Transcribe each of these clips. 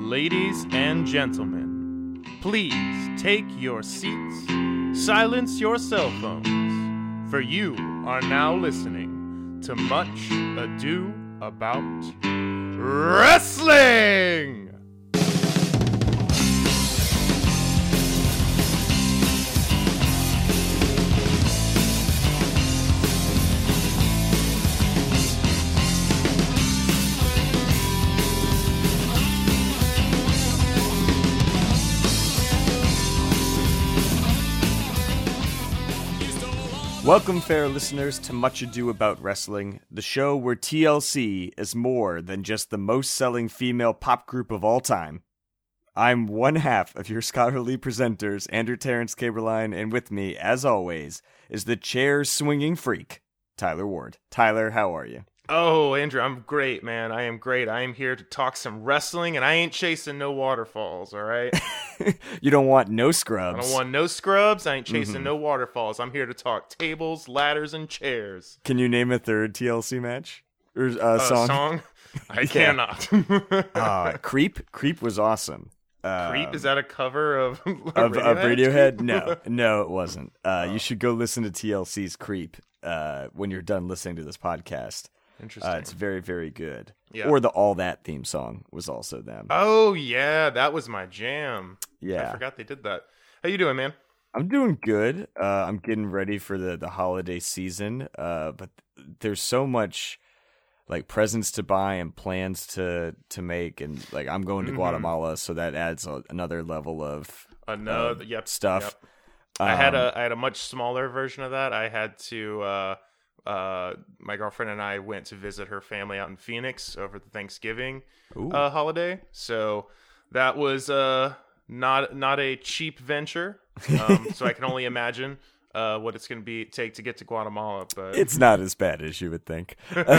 Ladies and gentlemen, please take your seats, silence your cell phones, for you are now listening to Much Ado About Wrestling! Welcome, fair listeners, to Much Ado About Wrestling, the show where TLC is more than just the most-selling female pop group of all time. I'm one half of your scholarly presenters, Andrew Terrence Caberline, and with me, as always, is the chair-swinging freak, Tyler Ward. Tyler, how are you? Oh, Andrew, I'm great, man. I am great. I am here to talk some wrestling, and I ain't chasing no waterfalls, all right? You don't want no scrubs. I don't want no scrubs. I ain't chasing no waterfalls. I'm here to talk tables, ladders, and chairs. Can you name a third TLC match? Or song? I cannot. Creep? Creep was awesome. Creep? Is that a cover of Radiohead? No, it wasn't. You should go listen to TLC's Creep when you're done listening to this podcast. Interesting. It's very, very good. Yeah. Or the All That theme song was also them. Oh, yeah. That was my jam. Yeah. I forgot they did that. How you doing, man? I'm doing good. I'm getting ready for the holiday season. But there's so much like presents to buy and plans to make. And like I'm going to Guatemala, so that adds another level of stuff. Yep. I had a much smaller version of that. I had to... my girlfriend and I went to visit her family out in Phoenix over the Thanksgiving holiday. So that was not a cheap venture. So I can only imagine what it's going to take to get to Guatemala. But it's not as bad as you would think.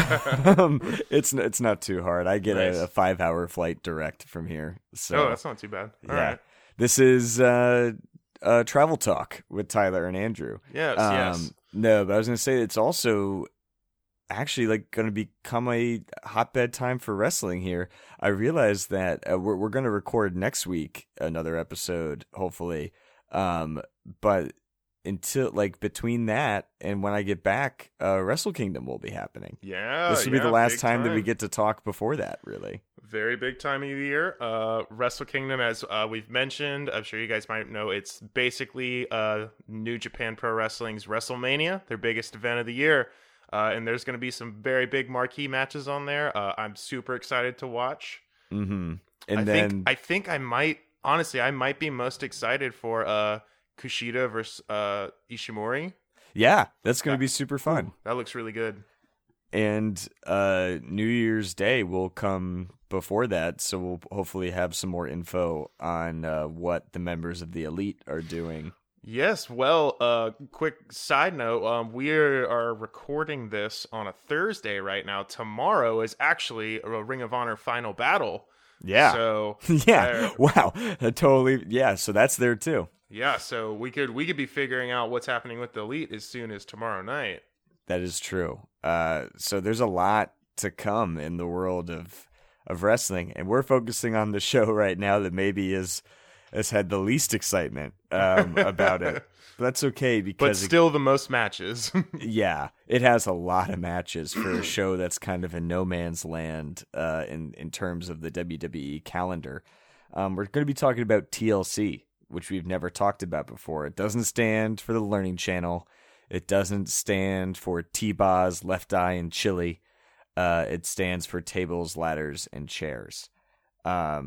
It's not too hard. I get a 5-hour flight direct from here. So that's not too bad. All yeah. right. This is Travel Talk with Tyler and Andrew. Yes. No, but I was going to say it's also actually like going to become a hotbed time for wrestling here. I realized that we're going to record next week another episode, hopefully. But until like between that and when I get back, Wrestle Kingdom will be happening. Yeah, this will be the last time that we get. get to talk before that, really. Very big time of the year. Wrestle Kingdom, as we've mentioned, I'm sure you guys might know, it's basically New Japan Pro Wrestling's WrestleMania, their biggest event of the year. And there's going to be some very big marquee matches on there. I'm super excited to watch. Mm-hmm. I think I might be most excited for Kushida versus Ishimori. Yeah, that's going to be super fun. That looks really good. And New Year's Day will come before that, so we'll hopefully have some more info on what the members of the Elite are doing. Yes, well, quick side note, we are recording this on a Thursday right now. Tomorrow is actually a Ring of Honor Final Battle. Yeah. So yeah. Wow. Totally. Yeah. So that's there too. Yeah. So we could be figuring out what's happening with the Elite as soon as tomorrow night. That is true. So there's a lot to come in the world of wrestling, and we're focusing on the show right now that maybe has had the least excitement about it. But that's okay because but still the most matches. Yeah, it has a lot of matches for a show that's kind of in no man's land in terms of the WWE calendar. We're going to be talking about TLC, which we've never talked about before. It doesn't stand for the Learning Channel. It doesn't stand for T-Boz, Left Eye, and Chili. It stands for Tables, Ladders, and Chairs. How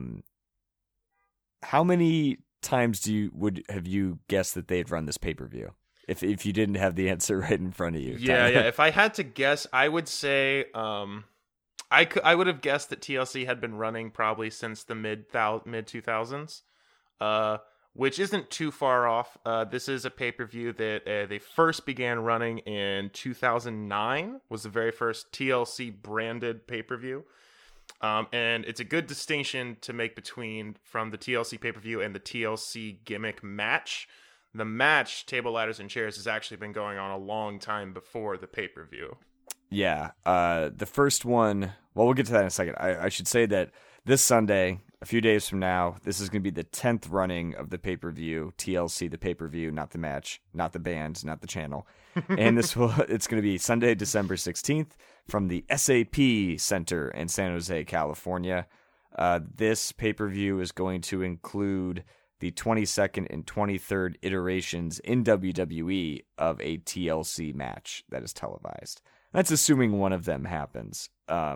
many times have you guessed that they'd run this pay-per-view? If you didn't have the answer right in front of you. Yeah. If I had to guess, I would say I would have guessed that TLC had been running probably since the mid 2000s. Which isn't too far off. This is a pay-per-view that they first began running in 2009, was the very first TLC-branded pay-per-view. And it's a good distinction to make from the TLC pay-per-view and the TLC gimmick match. The match, Table, Ladders, and Chairs, has actually been going on a long time before the pay-per-view. Yeah. The first one, well, we'll get to that in a second. I should say that this Sunday, a few days from now, this is going to be the 10th running of the pay-per-view, TLC, the pay-per-view, not the match, not the band, not the channel. And it's going to be Sunday, December 16th from the SAP Center in San Jose, California. This pay-per-view is going to include the 22nd and 23rd iterations in WWE of a TLC match that is televised. That's assuming one of them happens.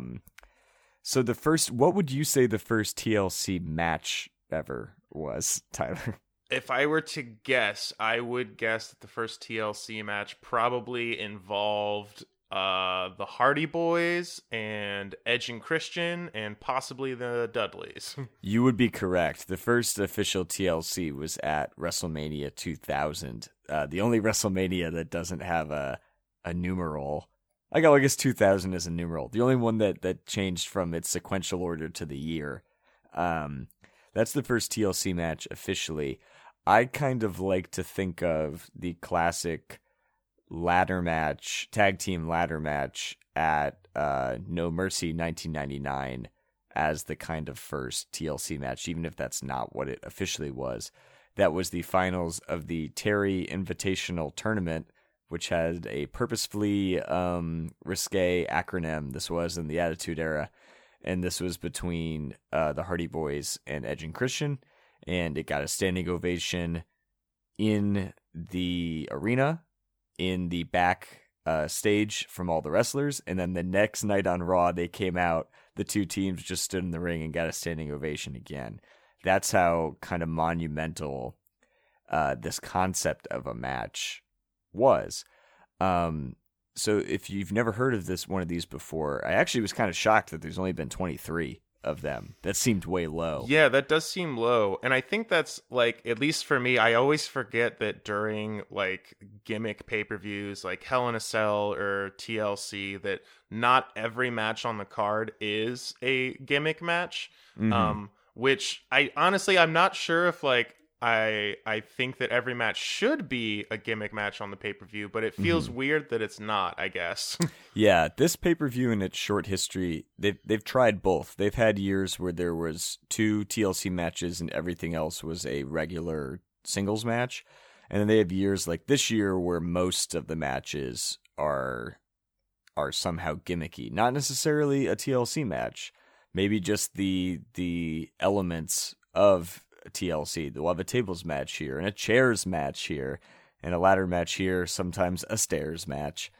So what would you say the first TLC match ever was, Tyler? If I were to guess, I would guess that the first TLC match probably involved the Hardy Boys and Edge and Christian and possibly the Dudleys. You would be correct. The first official TLC was at WrestleMania 2000. The only WrestleMania that doesn't have a numeral. I guess 2000 is a numeral. The only one that changed from its sequential order to the year. That's the first TLC match officially. I kind of like to think of the classic ladder match, tag team ladder match at No Mercy 1999 as the kind of first TLC match, even if that's not what it officially was. That was the finals of the Terry Invitational Tournament, which had a purposefully risque acronym. This was in the Attitude Era, and this was between the Hardy Boys and Edge and Christian, and it got a standing ovation in the arena, in the back stage from all the wrestlers, and then the next night on Raw, they came out, the two teams just stood in the ring and got a standing ovation again. That's how kind of monumental this concept of a match was. So if you've never heard of one of these before, I actually was kind of shocked that there's only been 23 of them. That seemed way low. Yeah, that does seem low. And I think that's like, at least for me, I always forget that during like gimmick pay-per-views like Hell in a Cell or TLC, that not every match on the card is a gimmick match. Mm-hmm. Which I'm not sure if like I think that every match should be a gimmick match on the pay-per-view, but it feels weird that it's not, I guess. Yeah, this pay-per-view in its short history, they've tried both. They've had years where there was 2 TLC matches and everything else was a regular singles match. And then they have years like this year where most of the matches are somehow gimmicky. Not necessarily a TLC match, maybe just the elements of TLC. We'll have a tables match here and a chairs match here and a ladder match here, sometimes a stairs match.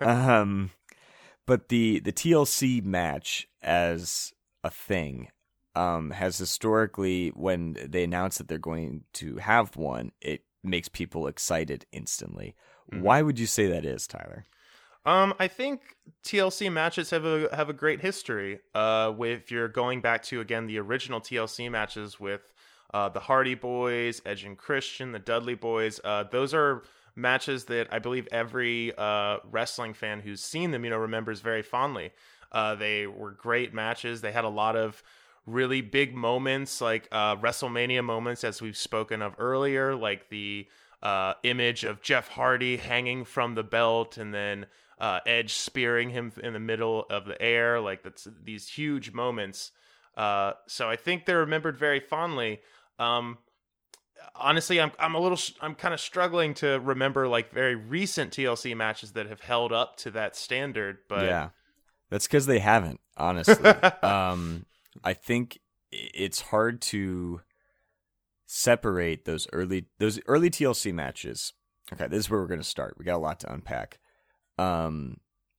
But the TLC match as a thing has historically, when they announce that they're going to have one, it makes people excited instantly. Mm-hmm. Why would you say that is, Tyler? I think TLC matches have a great history. If you're going back to, again, the original TLC matches with the Hardy Boys, Edge and Christian, the Dudley Boys, those are matches that I believe every wrestling fan who's seen them, remembers very fondly. They were great matches. They had a lot of really big moments, like WrestleMania moments, as we've spoken of earlier, like the image of Jeff Hardy hanging from the belt and then Edge spearing him in the middle of the air. Like, that's these huge moments. So I think they're remembered very fondly. Honestly, I'm kind of struggling to remember like very recent TLC matches that have held up to that standard. But yeah, that's because they haven't, honestly. I think it's hard to separate those early TLC matches. Okay, this is where we're going to start. We got a lot to unpack. The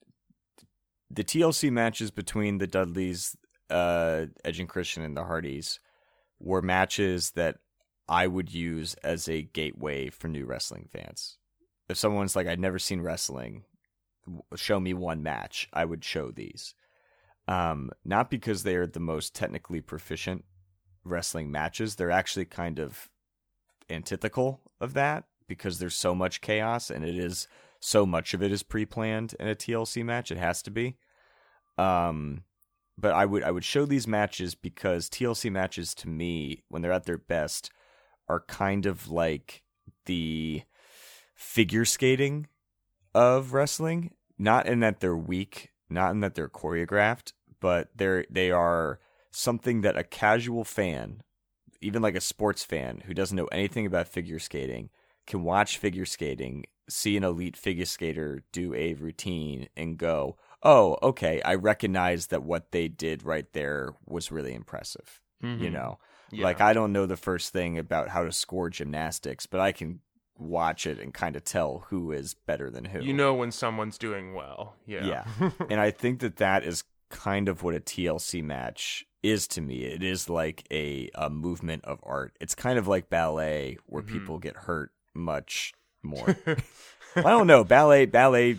TLC matches between the Dudleys, Edge and Christian, and the Hardys were matches that I would use as a gateway for new wrestling fans. If someone's like, I'd never seen wrestling, show me one match, I would show these. Not because they're the most technically proficient wrestling matches. They're actually kind of antithetical of that because there's so much chaos and so much of it is pre-planned in a TLC match. It has to be. But I would show these matches because TLC matches, to me, when they're at their best, are kind of like the figure skating of wrestling. Not in that they're weak, not in that they're choreographed, but they are something that a casual fan, even like a sports fan who doesn't know anything about figure skating, can watch figure skating, see an elite figure skater do a routine and go, oh, okay, I recognize that what they did right there was really impressive. You know, like I don't know the first thing about how to score gymnastics, but I can watch it and kind of tell who is better than who. You know when someone's doing well. Yeah. And I think that is kind of what a TLC match is to me. It is like a movement of art. It's kind of like ballet where people get hurt much more. I don't know. Ballerinas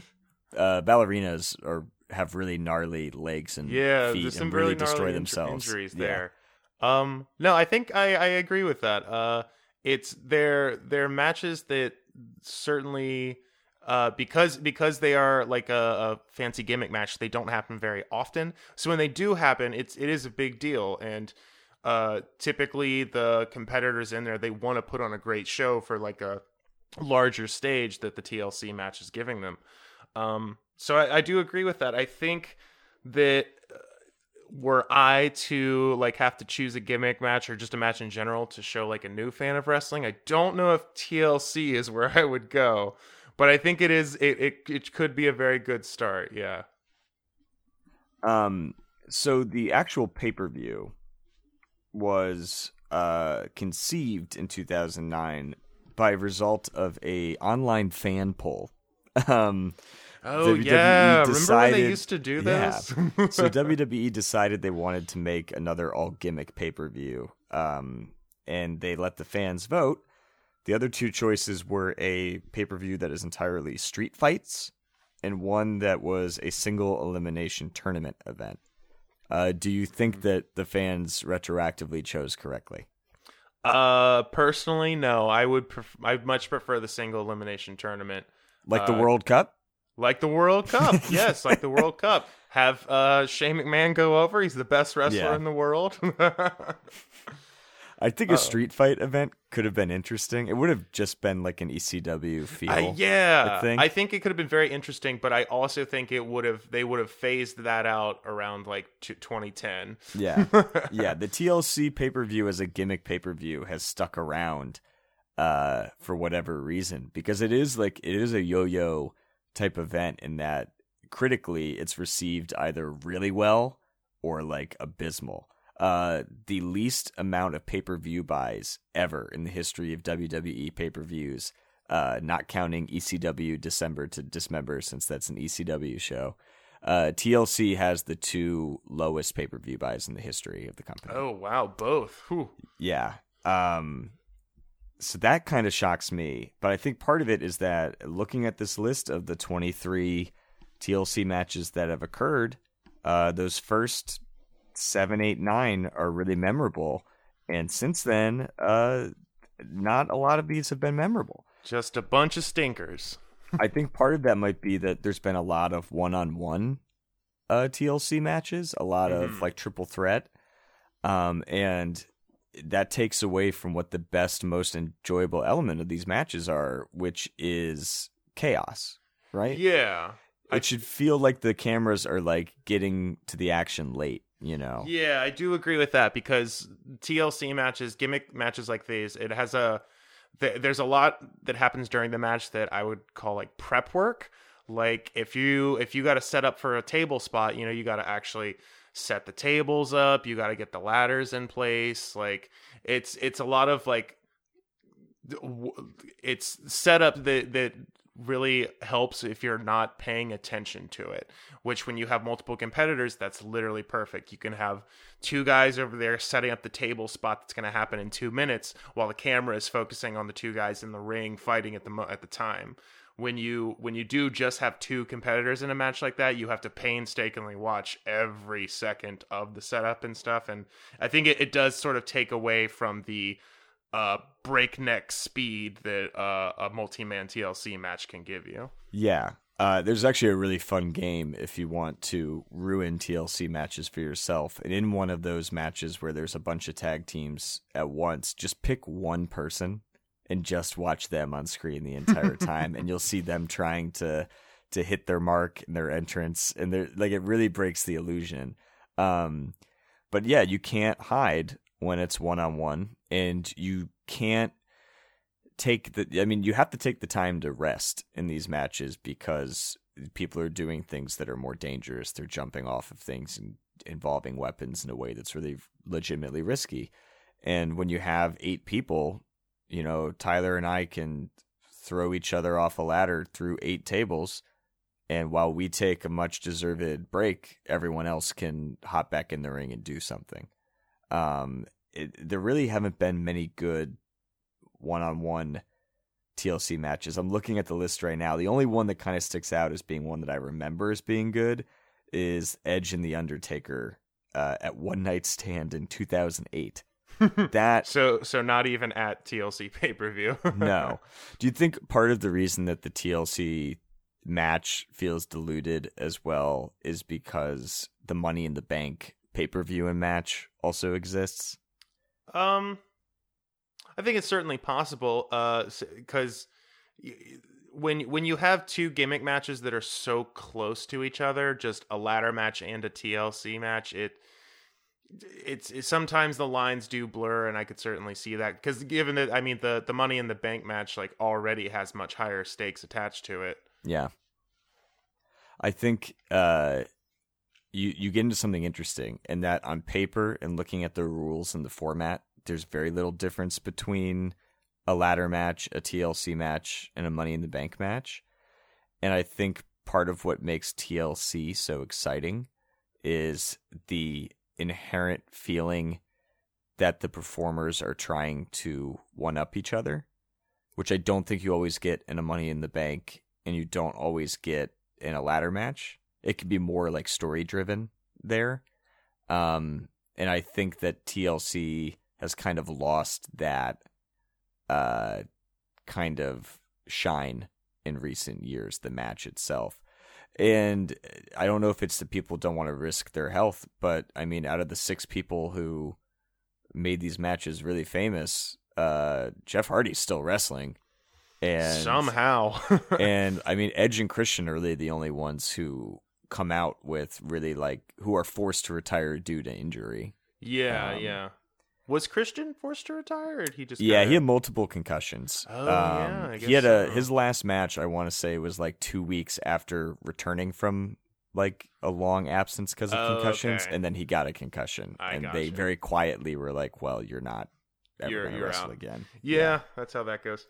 have really gnarly legs and feet and really destroy themselves. Injuries there. No, I think I agree with that. It's their matches that certainly because they are like a fancy gimmick match, they don't happen very often. So when they do happen, it is a big deal. And typically the competitors in there, they want to put on a great show for like a larger stage that the TLC match is giving them. So I do agree with that. I think that were I to like have to choose a gimmick match or just a match in general to show like a new fan of wrestling, I don't know if TLC is where I would go, but I think it could be a very good start. Yeah. So the actual pay-per-view was conceived in 2009 by result of a online fan poll. WWE remember when they used to do those? Yeah. So WWE decided they wanted to make another all-gimmick pay-per-view, and they let the fans vote. The other two choices were a pay-per-view that is entirely street fights, and one that was a single elimination tournament event. Do you think that the fans retroactively chose correctly? Personally, no. I'd much prefer the single elimination tournament. Like the World Cup? Like the World Cup, yes, like the World Cup. Have Shane McMahon go over. He's the best wrestler in the world. I think a street fight event could have been interesting. It would have just been like an ECW feel. I think it could have been very interesting, but I also think they would have phased that out around like 2010. Yeah. Yeah, the TLC pay-per-view as a gimmick pay-per-view has stuck around for whatever reason, because it is a yo-yo type event in that critically it's received either really well or like abysmal. The least amount of pay-per-view buys ever in the history of WWE pay-per-views, not counting ECW December to Dismember, since that's an ECW show. TLC has the two lowest pay-per-view buys in the history of the company. Oh, wow, both. Whew. Yeah. So that kind of shocks me, but I think part of it is that looking at this list of the 23 TLC matches that have occurred, those first 7, 8, 9 are really memorable, and since then, not a lot of these have been memorable. Just a bunch of stinkers. I think part of that might be that there's been a lot of one-on-one TLC matches, a lot of like triple threat, and that takes away from what the best, most enjoyable element of these matches are, which is chaos, right? Yeah. It should feel like the cameras are like getting to the action late, you know? Yeah, I do agree with that, because TLC matches, gimmick matches like these, it has there's a lot that happens during the match that I would call like prep work. Like if you got to set up for a table spot, you got to actually set the tables up, you got to get the ladders in place. Like it's a lot of like it's set up that really helps if you're not paying attention to it, which when you have multiple competitors, that's literally perfect. You can have two guys over there setting up the table spot that's going to happen in 2 minutes while the camera is focusing on the two guys in the ring fighting at the time. When you do just have two competitors in a match like that, you have to painstakingly watch every second of the setup and stuff. And I think it does sort of take away from the breakneck speed that a multi-man TLC match can give you. Yeah. There's actually a really fun game if you want to ruin TLC matches for yourself. And in one of those matches where there's a bunch of tag teams at once, just pick one person and just watch them on screen the entire time, and you'll see them trying to hit their mark in their entrance, and they're like, it really breaks the illusion. But But yeah, you can't hide when it's one-on-one, and you can't you have to take the time to rest in these matches because people are doing things that are more dangerous. They're jumping off of things and involving weapons in a way that's really legitimately risky. And when you have 8 people, Tyler and I can throw each other off a ladder through 8 tables. And while we take a much deserved break, everyone else can hop back in the ring and do something. There really haven't been many good one-on-one TLC matches. I'm looking at the list right now. The only one that kind of sticks out as being one that I remember as being good is Edge and The Undertaker at One Night Stand in 2008. That so not even at TLC pay-per-view. No. Do you think part of the reason that the TLC match feels diluted as well is because the Money in the Bank pay-per-view and match also exists? I think it's certainly possible, because when you have 2 gimmick matches that are so close to each other, just a ladder match and a TLC match, it's sometimes the lines do blur, and I could certainly see that, because given that, I mean, the Money in the Bank match like already has much higher stakes attached to it. Yeah, I think you get into something interesting, in that on paper and looking at the rules and the format, there's very little difference between a ladder match, a TLC match, and a Money in the Bank match. And I think part of what makes TLC so exciting is the inherent feeling that the performers are trying to one-up each other, which I don't think you always get in a Money in the Bank, and you don't always get in a ladder match. It can be more like story-driven there. And I think that TLC has kind of lost that kind of shine in recent years, the match itself. And I don't know if it's that people don't want to risk their health, but I mean, out of the 6 people who made these matches really famous, Jeff Hardy's still wrestling. And somehow. And I mean, Edge and Christian are really the only ones who come out with really who are forced to retire due to injury. Yeah. Was Christian forced to retire, or did he just? Yeah, he had multiple concussions. Oh, yeah, I guess he had so. his last match, I want to say, was 2 weeks after returning from a long absence because of concussions, okay. And then he got a concussion, they very quietly were like, "Well, you're not ever going to wrestle out again." Yeah, that's how that goes.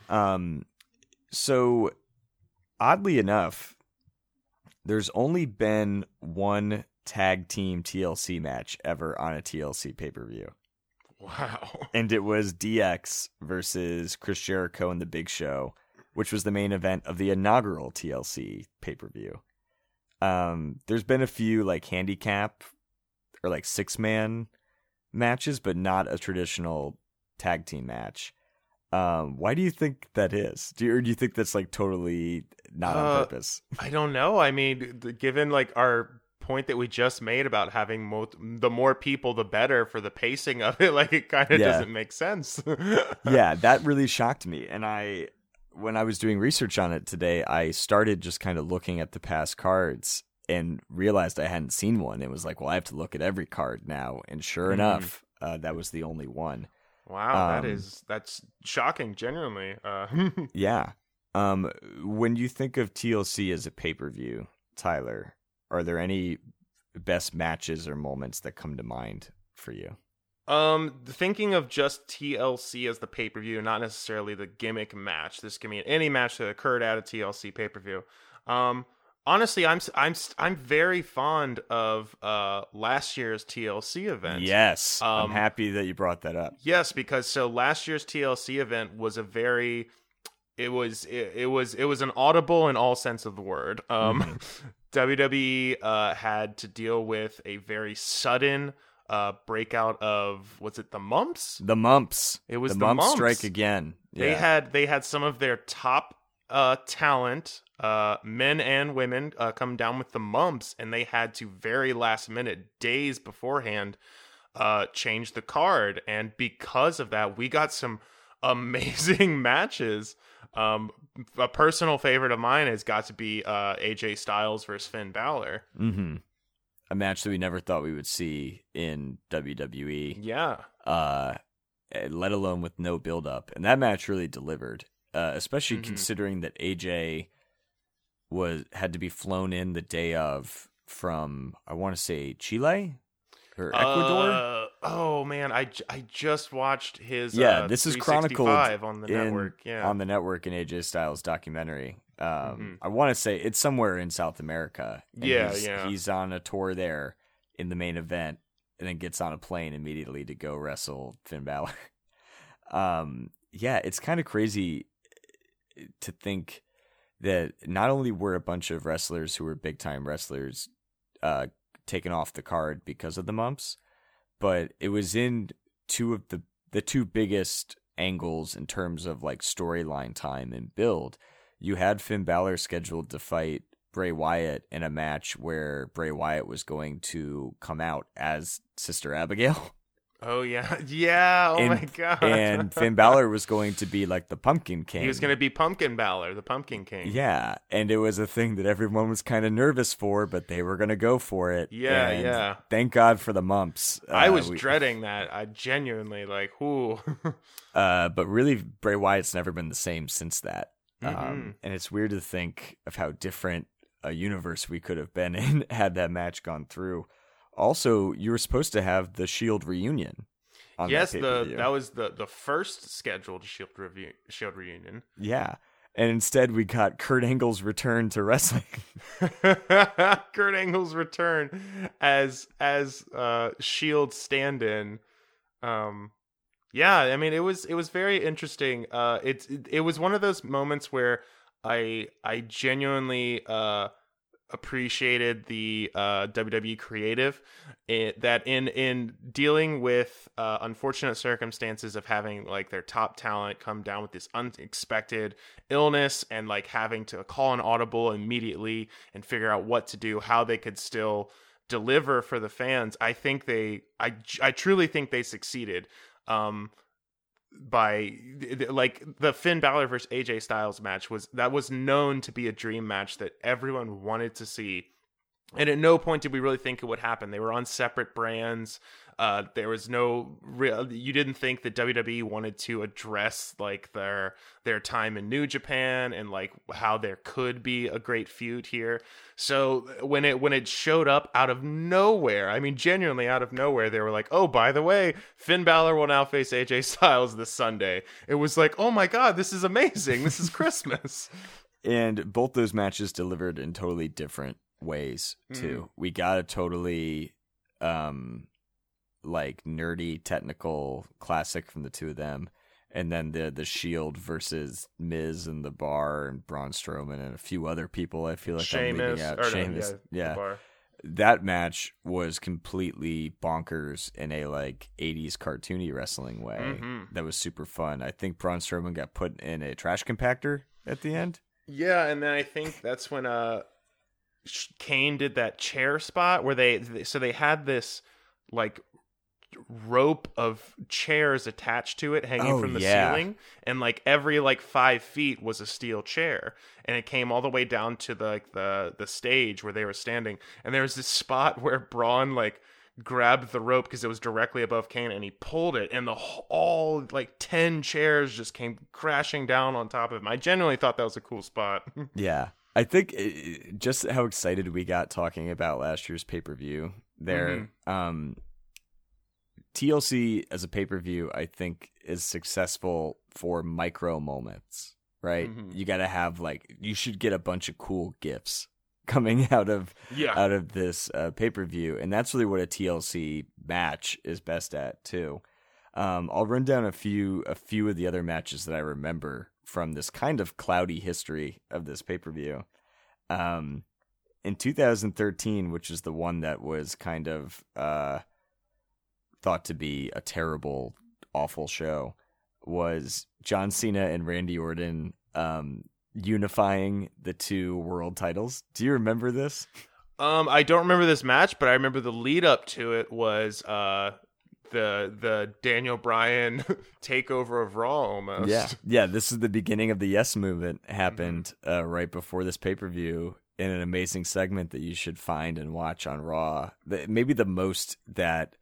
So oddly enough, there's only been one tag team TLC match ever on a TLC pay-per-view. Wow. And it was DX versus Chris Jericho and The Big Show, which was the main event of the inaugural TLC pay-per-view. There's been a few handicap or 6-man matches, but not a traditional tag team match. Why do you think that is? Do you think that's totally not on purpose? I don't know. I mean, given our point that we just made about having the more people the better for the pacing of it, it kind of doesn't make sense. Yeah, that really shocked me. And when I was doing research on it today, I started just kind of looking at the past cards and realized I hadn't seen one. It was well, I have to look at every card now, and sure enough, that was the only one. Wow, that's shocking, genuinely. Yeah. When you think of TLC as a pay-per-view, Tyler, are there any best matches or moments that come to mind for you? Thinking of just TLC as the pay-per-view, not necessarily the gimmick match. This can be any match that occurred at a TLC pay-per-view. Honestly, I'm very fond of last year's TLC event. Yes, I'm happy that you brought that up. Yes, because last year's TLC event was it was an audible in all sense of the word. WWE had to deal with a very sudden breakout of, was it the mumps? The mumps. It was the the mumps mumps. strike again. Yeah. They had some of their top talent, men and women, come down with the mumps, and they had to very last minute, days beforehand, change the card. And because of that, we got some amazing matches. A personal favorite of mine has got to be AJ Styles versus Finn Balor. Mm-hmm. a match that we never thought we would see in WWE. Yeah. Let alone with no build up, and that match really delivered. Especially considering that AJ had to be flown in the day of from, I want to say, Chile or Ecuador. Oh man, I just watched his this is chronicled on the network. Yeah, on the network in AJ Styles documentary. I want to say it's somewhere in South America. He's on a tour there in the main event, and then gets on a plane immediately to go wrestle Finn Balor. It's kind of crazy to think that not only were a bunch of wrestlers who were big time wrestlers taken off the card because of the mumps, but it was in two of the two biggest angles in terms of like storyline time and build. You had Finn Balor scheduled to fight Bray Wyatt in a match where Bray Wyatt was going to come out as Sister Abigail. Oh, yeah. Yeah. Oh, my God. And Finn Balor was going to be like the Pumpkin King. He was going to be Pumpkin Balor, the Pumpkin King. Yeah. And it was a thing that everyone was kind of nervous for, but they were going to go for it. Yeah, and yeah. Thank God for the mumps. I was dreading that. I genuinely, like, ooh. But really, Bray Wyatt's never been the same since that. And it's weird to think of how different a universe we could have been in had that match gone through. Also, you were supposed to have the Shield reunion. Yes, that was the first scheduled Shield reunion. Yeah, and instead we got Kurt Angle's return to wrestling. Kurt Angle's return as Shield stand-in. I mean, it was very interesting. It was one of those moments where I genuinely appreciated the WWE creative that in dealing with unfortunate circumstances of having like their top talent come down with this unexpected illness and like having to call an audible immediately and figure out what to do, how they could still deliver for the fans. I truly think they succeeded. By like the Finn Balor versus AJ Styles match was known to be a dream match that everyone wanted to see, and at no point did we really think it would happen. They were on separate brands. There was no real. You didn't think that WWE wanted to address like their time in New Japan and like how there could be a great feud here. So when it showed up out of nowhere, I mean genuinely out of nowhere, they were like, "Oh, by the way, Finn Balor will now face AJ Styles this Sunday." It was like, "Oh my God, this is amazing! This is Christmas." And both those matches delivered in totally different ways too. We got a totally like nerdy technical classic from the two of them, and then the Shield versus Miz and the Bar and Braun Strowman and a few other people. I feel like Sheamus, I'm leaving out. Sheamus, yeah. That match was completely bonkers in a like 80s cartoony wrestling way. That was super fun. I think Braun Strowman got put in a trash compactor at the end. Yeah, and then I think that's when Kane did that chair spot where they had this like rope of chairs attached to it hanging from the ceiling, and like every like 5 feet was a steel chair, and it came all the way down to the stage where they were standing, and there was this spot where Braun like grabbed the rope because it was directly above Kane and he pulled it, and all like 10 chairs just came crashing down on top of him. I genuinely thought that was a cool spot. Yeah, I think just how excited we got talking about last year's pay-per-view there. TLC as a pay-per-view, I think, is successful for micro moments, right? You got to have you should get a bunch of cool GIFs coming out of this pay-per-view, and that's really what a TLC match is best at too. I'll run down a few of the other matches that I remember from this kind of cloudy history of this pay-per-view. In 2013, which is the one that was kind of thought to be a terrible, awful show, was John Cena and Randy Orton unifying the two world titles. Do you remember this? I don't remember this match, but I remember the lead up to it was the Daniel Bryan takeover of Raw almost. Yeah. This is the beginning of the Yes Movement happened right before this pay-per-view. and an amazing segment that you should find and watch on Raw. Maybe the most that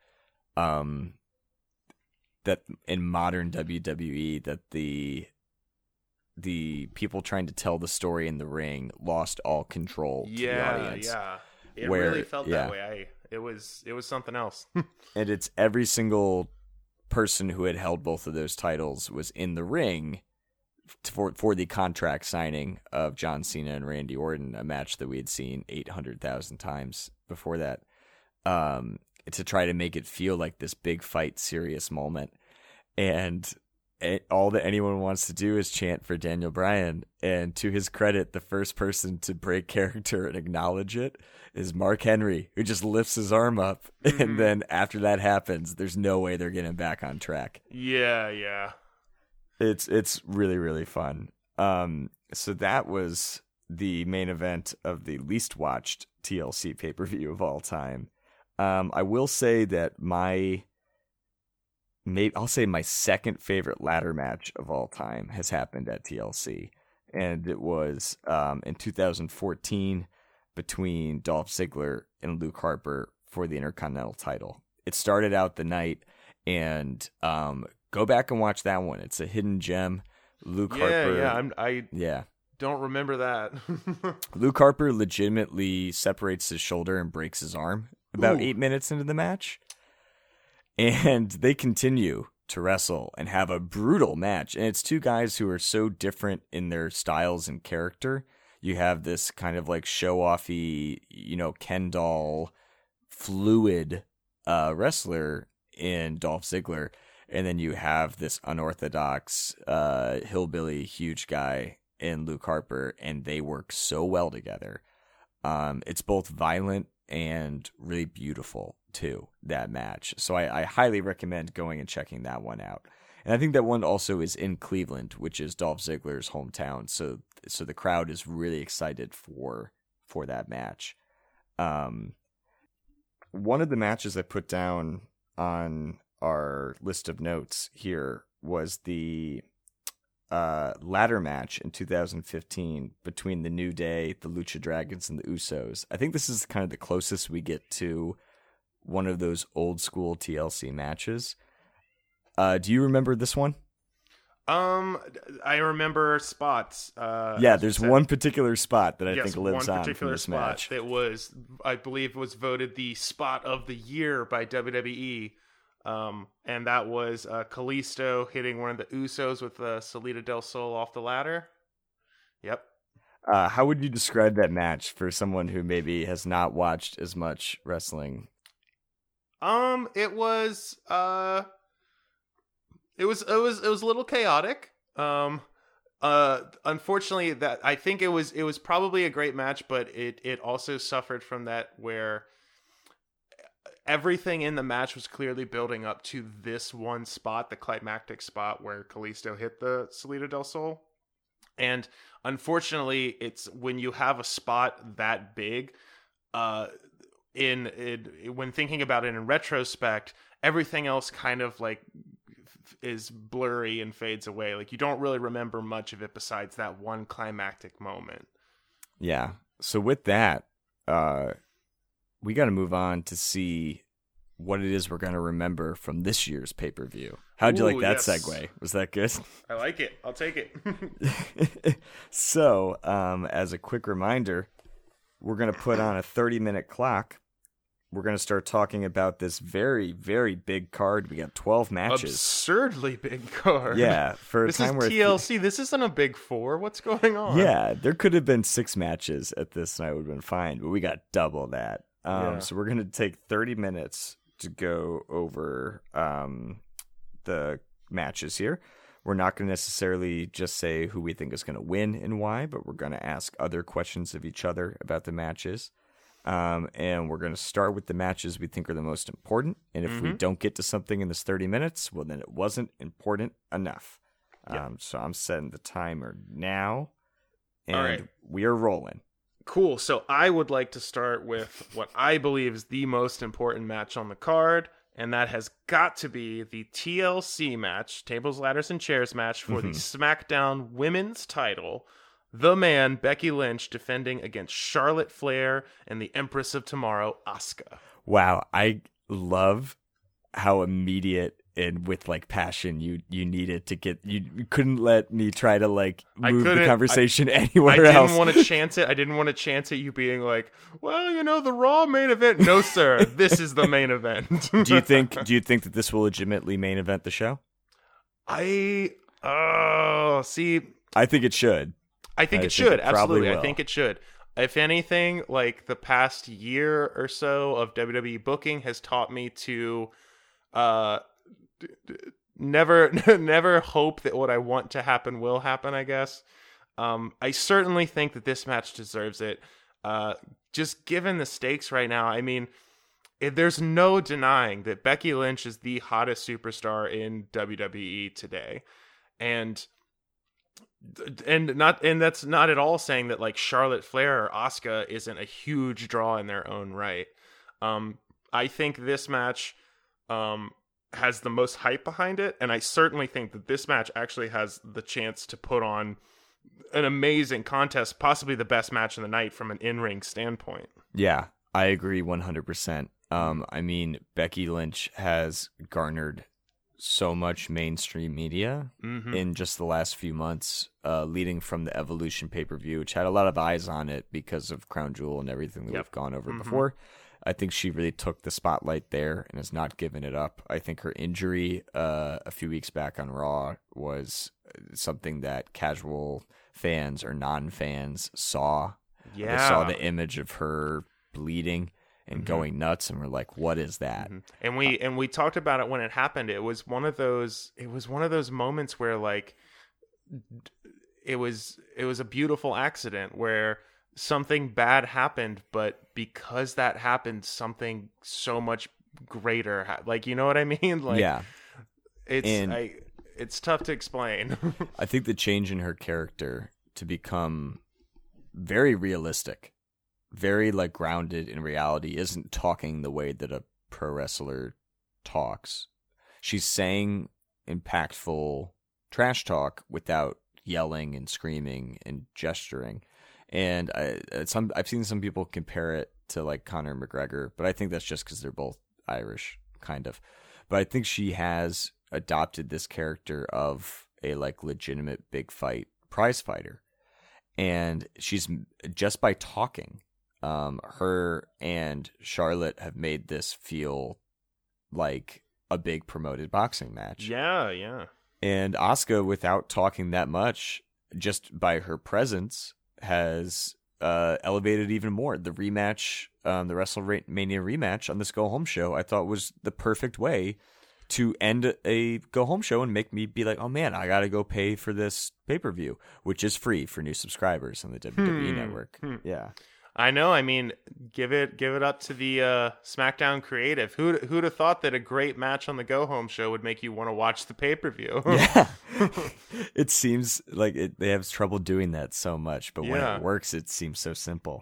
that in modern WWE that the people trying to tell the story in the ring lost all control to the audience. Yeah. It really felt that way. It was something else. And it's every single person who had held both of those titles was in the ring for the contract signing of John Cena and Randy Orton, a match that we had seen 800,000 times before that, to try to make it feel like this big fight, serious moment. And all that anyone wants to do is chant for Daniel Bryan. And to his credit, the first person to break character and acknowledge it is Mark Henry, who just lifts his arm up. Mm-hmm. And then after that happens, there's no way they're getting back on track. Yeah. It's really, really fun. So that was the main event of the least watched TLC pay-per-view of all time. I will say that I'll say my second favorite ladder match of all time has happened at TLC. And it was in 2014 between Dolph Ziggler and Luke Harper for the Intercontinental title. It started out the night, and go back and watch that one. It's a hidden gem. Luke Harper. I don't remember that. Luke Harper legitimately separates his shoulder and breaks his arm about 8 minutes into the match. And they continue to wrestle and have a brutal match. And it's two guys who are so different in their styles and character. You have this kind of like show-offy, Ken doll, fluid wrestler in Dolph Ziggler. And then you have this unorthodox, hillbilly, huge guy in Luke Harper. And they work so well together. It's both violent and really beautiful too, that match. So I highly recommend going and checking that one out. And I think that one also is in Cleveland, which is Dolph Ziggler's hometown. So the crowd is really excited for that match. One of the matches I put down on our list of notes here was the ladder match in 2015 between the New Day, the Lucha Dragons, and the Usos. I think this is kind of the closest we get to one of those old school TLC matches. Do you remember this one? I remember spots. There's one particular spot that I think lives on from this match. That was, I believe, was voted the spot of the year by WWE. And that was Kalisto hitting one of the Usos with Salida del Sol off the ladder. Yep. How would you describe that match for someone who maybe has not watched as much wrestling? It was a little chaotic. Unfortunately, that I think it was probably a great match, but it also suffered from that where everything in the match was clearly building up to this one spot, the climactic spot where Kalisto hit the Salida del Sol. And unfortunately, it's when you have a spot that big, when thinking about it in retrospect, everything else kind of like is blurry and fades away. Like you don't really remember much of it besides that one climactic moment. Yeah. So with that, we got to move on to see what it is we're going to remember from this year's pay-per-view. How'd you like that segue? Was that good? I like it. I'll take it. So, as a quick reminder, we're going to put on a 30-minute clock. We're going to start talking about this very, very big card. We got 12 matches. Absurdly big card. Yeah. For a this time is TLC. This isn't a big four. What's going on? Yeah. There could have been 6 matches at this, and I would have been fine. But we got double that. So we're going to take 30 minutes to go over the matches here. We're not going to necessarily just say who we think is going to win and why, but we're going to ask other questions of each other about the matches. And we're going to start with the matches we think are the most important. And if we don't get to something in this 30 minutes, well, then it wasn't important enough. So I'm setting the timer now, and we are rolling. Cool. So I would like to start with what I believe is the most important match on the card, and that has got to be the TLC match, Tables, Ladders, and Chairs match for the SmackDown Women's title. the man, Becky Lynch, defending against Charlotte Flair and the Empress of Tomorrow, Asuka. Wow, I love how immediate and with like passion you needed to get. You couldn't let me try to like move the conversation anywhere else. I didn't want to chance it. I didn't want to chance it. You being like, well, the Raw main event. No, sir, this is the main event. Do you think that this will legitimately main event the show? See, I think it should. I think it should. Absolutely. I think it should. If anything, like the past year or so of WWE booking has taught me to never hope that what I want to happen will happen, I guess. I certainly think that this match deserves it. Just given the stakes right now, I mean, there's no denying that Becky Lynch is the hottest superstar in WWE today. And that's not at all saying that like Charlotte Flair or Asuka isn't a huge draw in their own right. I think this match has the most hype behind it, and I certainly think that this match actually has the chance to put on an amazing contest, possibly the best match of the night from an in-ring standpoint. Yeah, I agree 100%. I mean, Becky Lynch has garnered so much mainstream media in just the last few months, leading from the Evolution pay-per-view, which had a lot of eyes on it because of Crown Jewel and everything that we've gone over before. I think she really took the spotlight there and has not given it up. I think her injury a few weeks back on Raw was something that casual fans or non-fans saw. Yeah. They saw the image of her bleeding and going nuts, and we're like, "What is that?" And we talked about it when it happened. It was one of those moments where like it was a beautiful accident where something bad happened, but because that happened, something so much greater like, you know what I mean? Like, yeah, it's tough to explain. I think the change in her character to become very realistic, very like grounded in reality, isn't talking the way that a pro wrestler talks. She's saying impactful trash talk without yelling and screaming and gesturing. And I've seen some people compare it to like Conor McGregor, but I think that's just because they're both Irish, kind of. But I think she has adopted this character of a like legitimate big fight prize fighter, and she's just by talking. Her and Charlotte have made this feel like a big promoted boxing match. Yeah. And Asuka, without talking that much, just by her presence, has elevated even more. The rematch, the WrestleMania rematch on this Go Home show, I thought was the perfect way to end a Go Home show and make me be like, oh man, I gotta go pay for this pay-per-view, which is free for new subscribers on the WWE Network. Yeah. I know. I mean, give it up to the SmackDown creative. Who'd have thought that a great match on the Go Home show would make you want to watch the pay-per-view? Yeah. It seems like they have trouble doing that so much, but when it works, it seems so simple.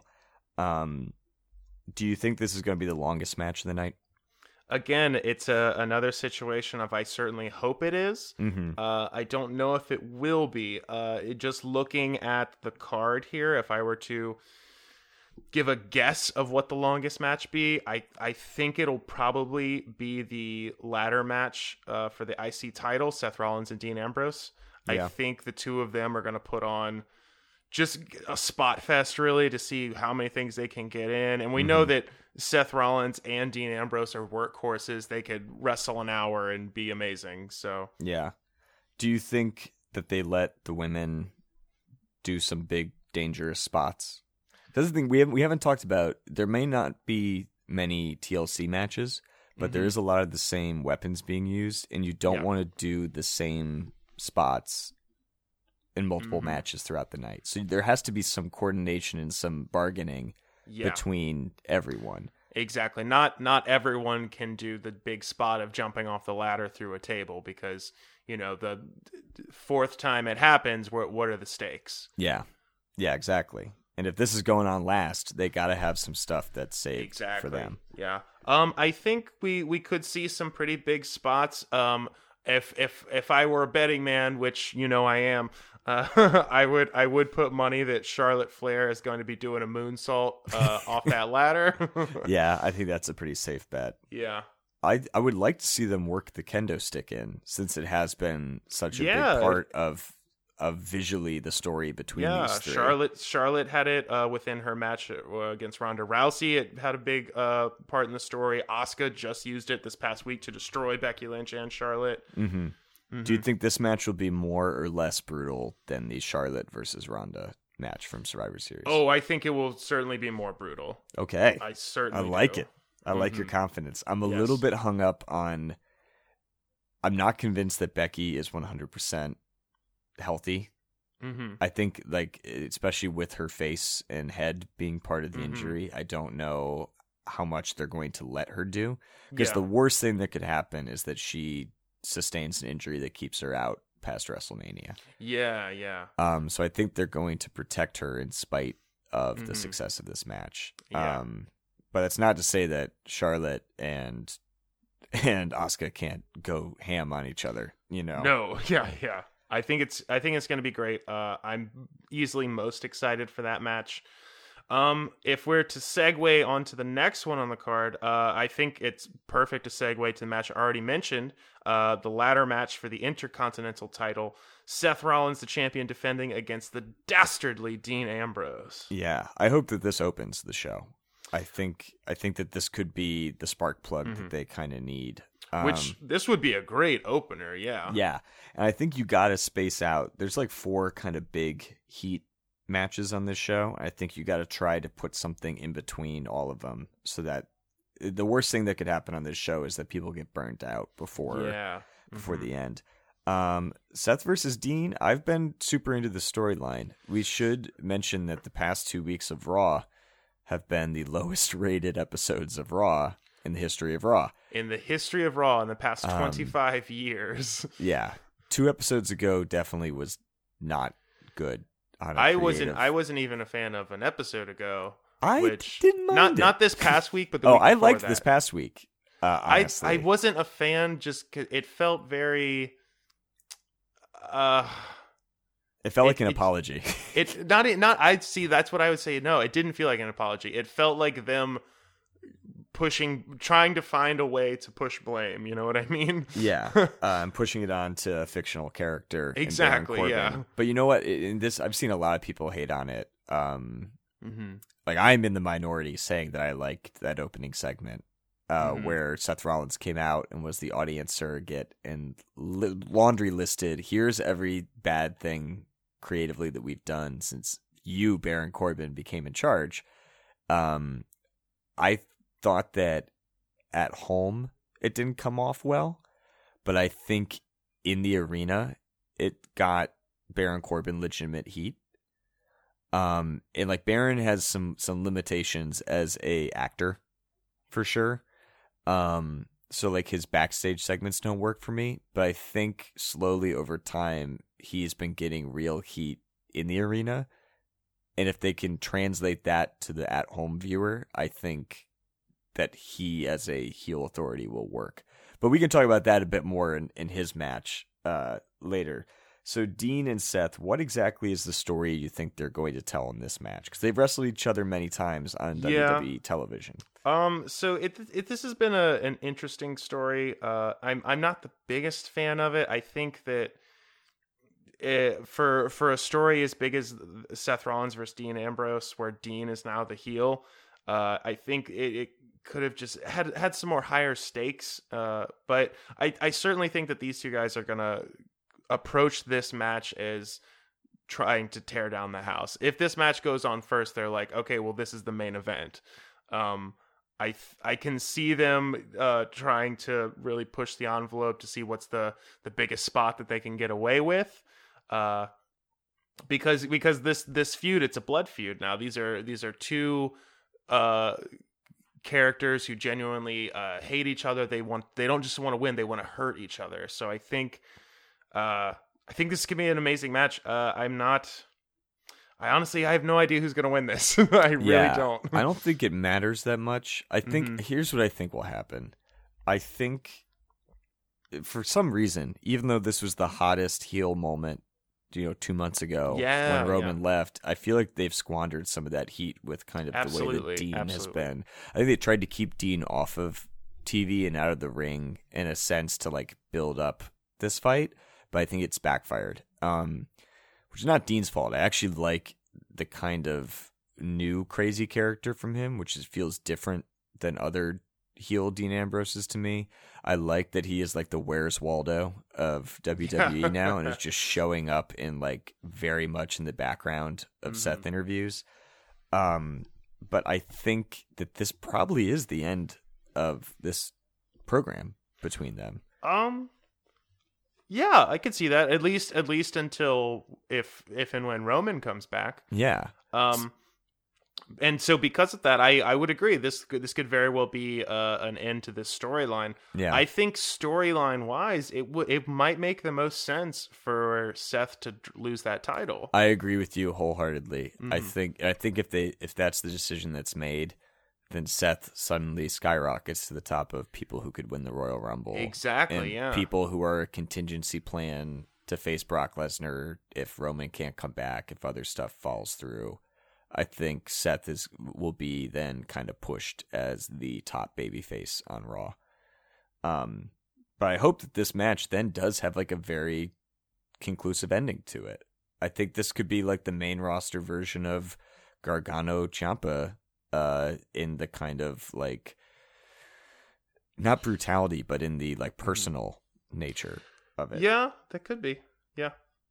Do you think this is going to be the longest match of the night? Again, it's another situation of I certainly hope it is. I don't know if it will be. Just looking at the card here, if I were to give a guess of what the longest match be, I think it'll probably be the ladder match for the IC title, Seth Rollins and Dean Ambrose. Yeah. I think the two of them are going to put on just a spot fest, really, to see how many things they can get in. And we know that Seth Rollins and Dean Ambrose are workhorses. They could wrestle an hour and be amazing. So yeah. Do you think that they let the women do some big, dangerous spots? That's the thing we haven't talked about. There may not be many TLC matches, but there is a lot of the same weapons being used, and you don't want to do the same spots in multiple matches throughout the night. So there has to be some coordination and some bargaining between everyone. Exactly. Not everyone can do the big spot of jumping off the ladder through a table because, the fourth time it happens, what are the stakes? Yeah. Yeah, exactly. And if this is going on last, they got to have some stuff that's saved for them. Yeah. I think we could see some pretty big spots. If I were a betting man, which I am, I would put money that Charlotte Flair is going to be doing a moonsault off that ladder. Yeah, I think that's a pretty safe bet. Yeah. I would like to see them work the kendo stick in, since it has been such a big part of visually the story between these three. Charlotte had it within her match against Ronda Rousey. It had a big part in the story. Asuka just used it this past week to destroy Becky Lynch and Charlotte. Mm-hmm. Mm-hmm. Do you think this match will be more or less brutal than the Charlotte versus Ronda match from Survivor Series? Oh, I think it will certainly be more brutal. Okay. I like it. I like your confidence. I'm a little bit hung up on... I'm not convinced that Becky is 100% healthy. Mm-hmm. I think, like, especially with her face and head being part of the injury, I don't know how much they're going to let her do. Because the worst thing that could happen is that she sustains an injury that keeps her out past WrestleMania. Yeah. So I think they're going to protect her in spite of the success of this match. Yeah. But it's not to say that Charlotte and Asuka can't go ham on each other, you know. No, yeah. I think it's going to be great. I'm easily most excited for that match. If we're to segue onto the next one on the card, I think it's perfect to segue to the match I already mentioned, the ladder match for the Intercontinental title. Seth Rollins, the champion, defending against the dastardly Dean Ambrose. Yeah, I hope that this opens the show. I think that this could be the spark plug that they kind of need. Which this would be a great opener, yeah. Yeah, and I think you got to space out. There's like 4 kind of big heat matches on this show. I think you got to try to put something in between all of them, so that the worst thing that could happen on this show is that people get burnt out before the end. Seth versus Dean, I've been super into the storyline. We should mention that the past 2 weeks of Raw have been the lowest rated episodes of Raw in the history of Raw. In the history of Raw in the past 25 years. Yeah. 2 episodes ago definitely was not good. I wasn't even a fan of an episode ago. I didn't mind not this past week, but the week I before liked that. this past week. Honestly. I wasn't a fan just 'cause it felt very it felt like an apology. I'd see, that's what I would say. No, it didn't feel like an apology. It felt like them trying to find a way to push blame. You know what I mean? Yeah. And pushing it on to a fictional character. Exactly. Yeah. But you know what? In this, I've seen a lot of people hate on it. Like, I'm in the minority saying that I liked that opening segment. Where Seth Rollins came out and was the audience surrogate and laundry listed, here's every bad thing creatively that we've done since you, Baron Corbin, became in charge. I thought that at home it didn't come off well, but I think in the arena it got Baron Corbin legitimate heat. And like, Baron has some limitations as a actor, for sure. So like, his backstage segments don't work for me, but I think slowly over time he's been getting real heat in the arena. And if they can translate that to the at-home viewer, I think that he as a heel authority will work. But we can talk about that a bit more in his match later. So Dean and Seth, what exactly is the story you think they're going to tell in this match? Because they've wrestled each other many times on WWE television. So this has been an interesting story. I'm not the biggest fan of it. I think that for a story as big as Seth Rollins versus Dean Ambrose, where Dean is now the heel, I think it could have just had some more higher stakes. But I certainly think that these two guys are gonna approach this match as trying to tear down the house. If this match goes on first, they're like, okay, well, this is the main event. I can see them trying to really push the envelope to see what's the biggest spot that they can get away with. Because this feud, it's a blood feud now. These are two characters who genuinely hate each other. They don't just want to win, they want to hurt each other. So I think this could be an amazing match. I honestly have no idea who's going to win this. I really don't. I don't think it matters that much. I think here's what I think will happen. I think for some reason, even though this was the hottest heel moment 2 months ago Yeah, when Roman left. I feel like they've squandered some of that heat with kind of the way that Dean has been. I think they tried to keep Dean off of TV and out of the ring in a sense to like build up this fight, but I think it's backfired. Which is not Dean's fault. I actually like the kind of new crazy character from him, which feels different than other heel Dean Ambroses to me. I like that he is like the Where's Waldo of WWE now and is just showing up in like very much in the background of Seth interviews. But I think that this probably is the end of this program between them. Yeah, I could see that at least until if and when Roman comes back. Yeah. And so because of that, I would agree. This could very well be an end to this storyline. Yeah. I think storyline wise, it might make the most sense for Seth to lose that title. I agree with you wholeheartedly. Mm-hmm. I think if that's the decision that's made, then Seth suddenly skyrockets to the top of people who could win the Royal Rumble. Exactly. And yeah. people who are a contingency plan to face Brock Lesnar if Roman can't come back, if other stuff falls through. I think Seth will be then kind of pushed as the top babyface on Raw. But I hope that this match then does have like a very conclusive ending to it. I think this could be like the main roster version of Gargano Ciampa in the kind of like not brutality, but in the like personal nature of it. Yeah, that could be. Yeah.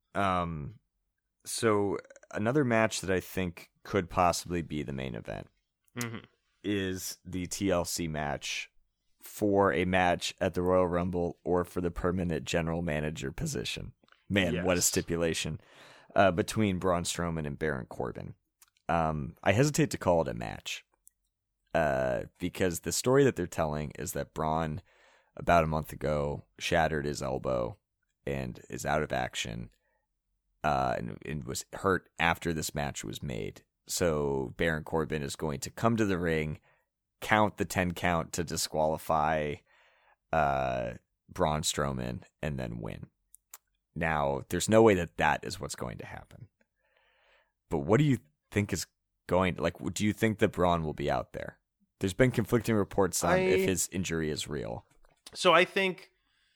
So another match that I think could possibly be the main event is the TLC match for a match at the Royal Rumble or for the permanent general manager position. Man, yes. What a stipulation. Between Braun Strowman and Baron Corbin. I hesitate to call it a match because the story that they're telling is that Braun, about a month ago, shattered his elbow and is out of action and was hurt after this match was made. So Baron Corbin is going to come to the ring, count the 10 count to disqualify Braun Strowman, and then win. Now, there's no way that is what's going to happen. But what do you think is going to, like, do you think that Braun will be out there? There's been conflicting reports on if his injury is real. So I think,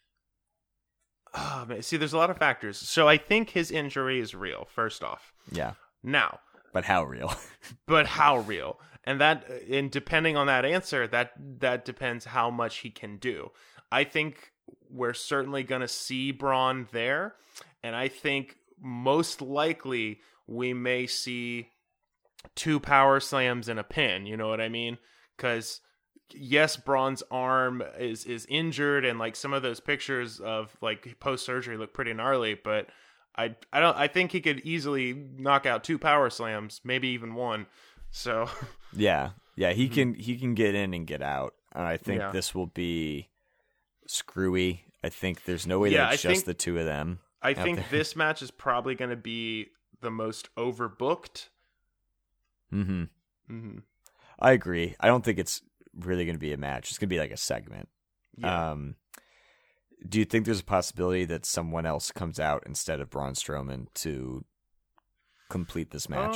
see, there's a lot of factors. So I think his injury is real, first off. Yeah. Now. But how real? But how real? And depending on that answer, that depends how much he can do. I think we're certainly going to see Braun there. And I think most likely we may see 2 power slams and a pin. You know what I mean? Because yes, Braun's arm is injured, and like some of those pictures of like post surgery look pretty gnarly. But I think he could easily knock out 2 power slams, maybe even 1. So yeah, he can get in and get out. And I think this will be screwy. I think there's no way that it's just the 2 of them. I think this match is probably going to be the most overbooked. I agree. I don't think it's really going to be a match. It's going to be like a segment. Yeah. Do you think there's a possibility that someone else comes out instead of Braun Strowman to complete this match?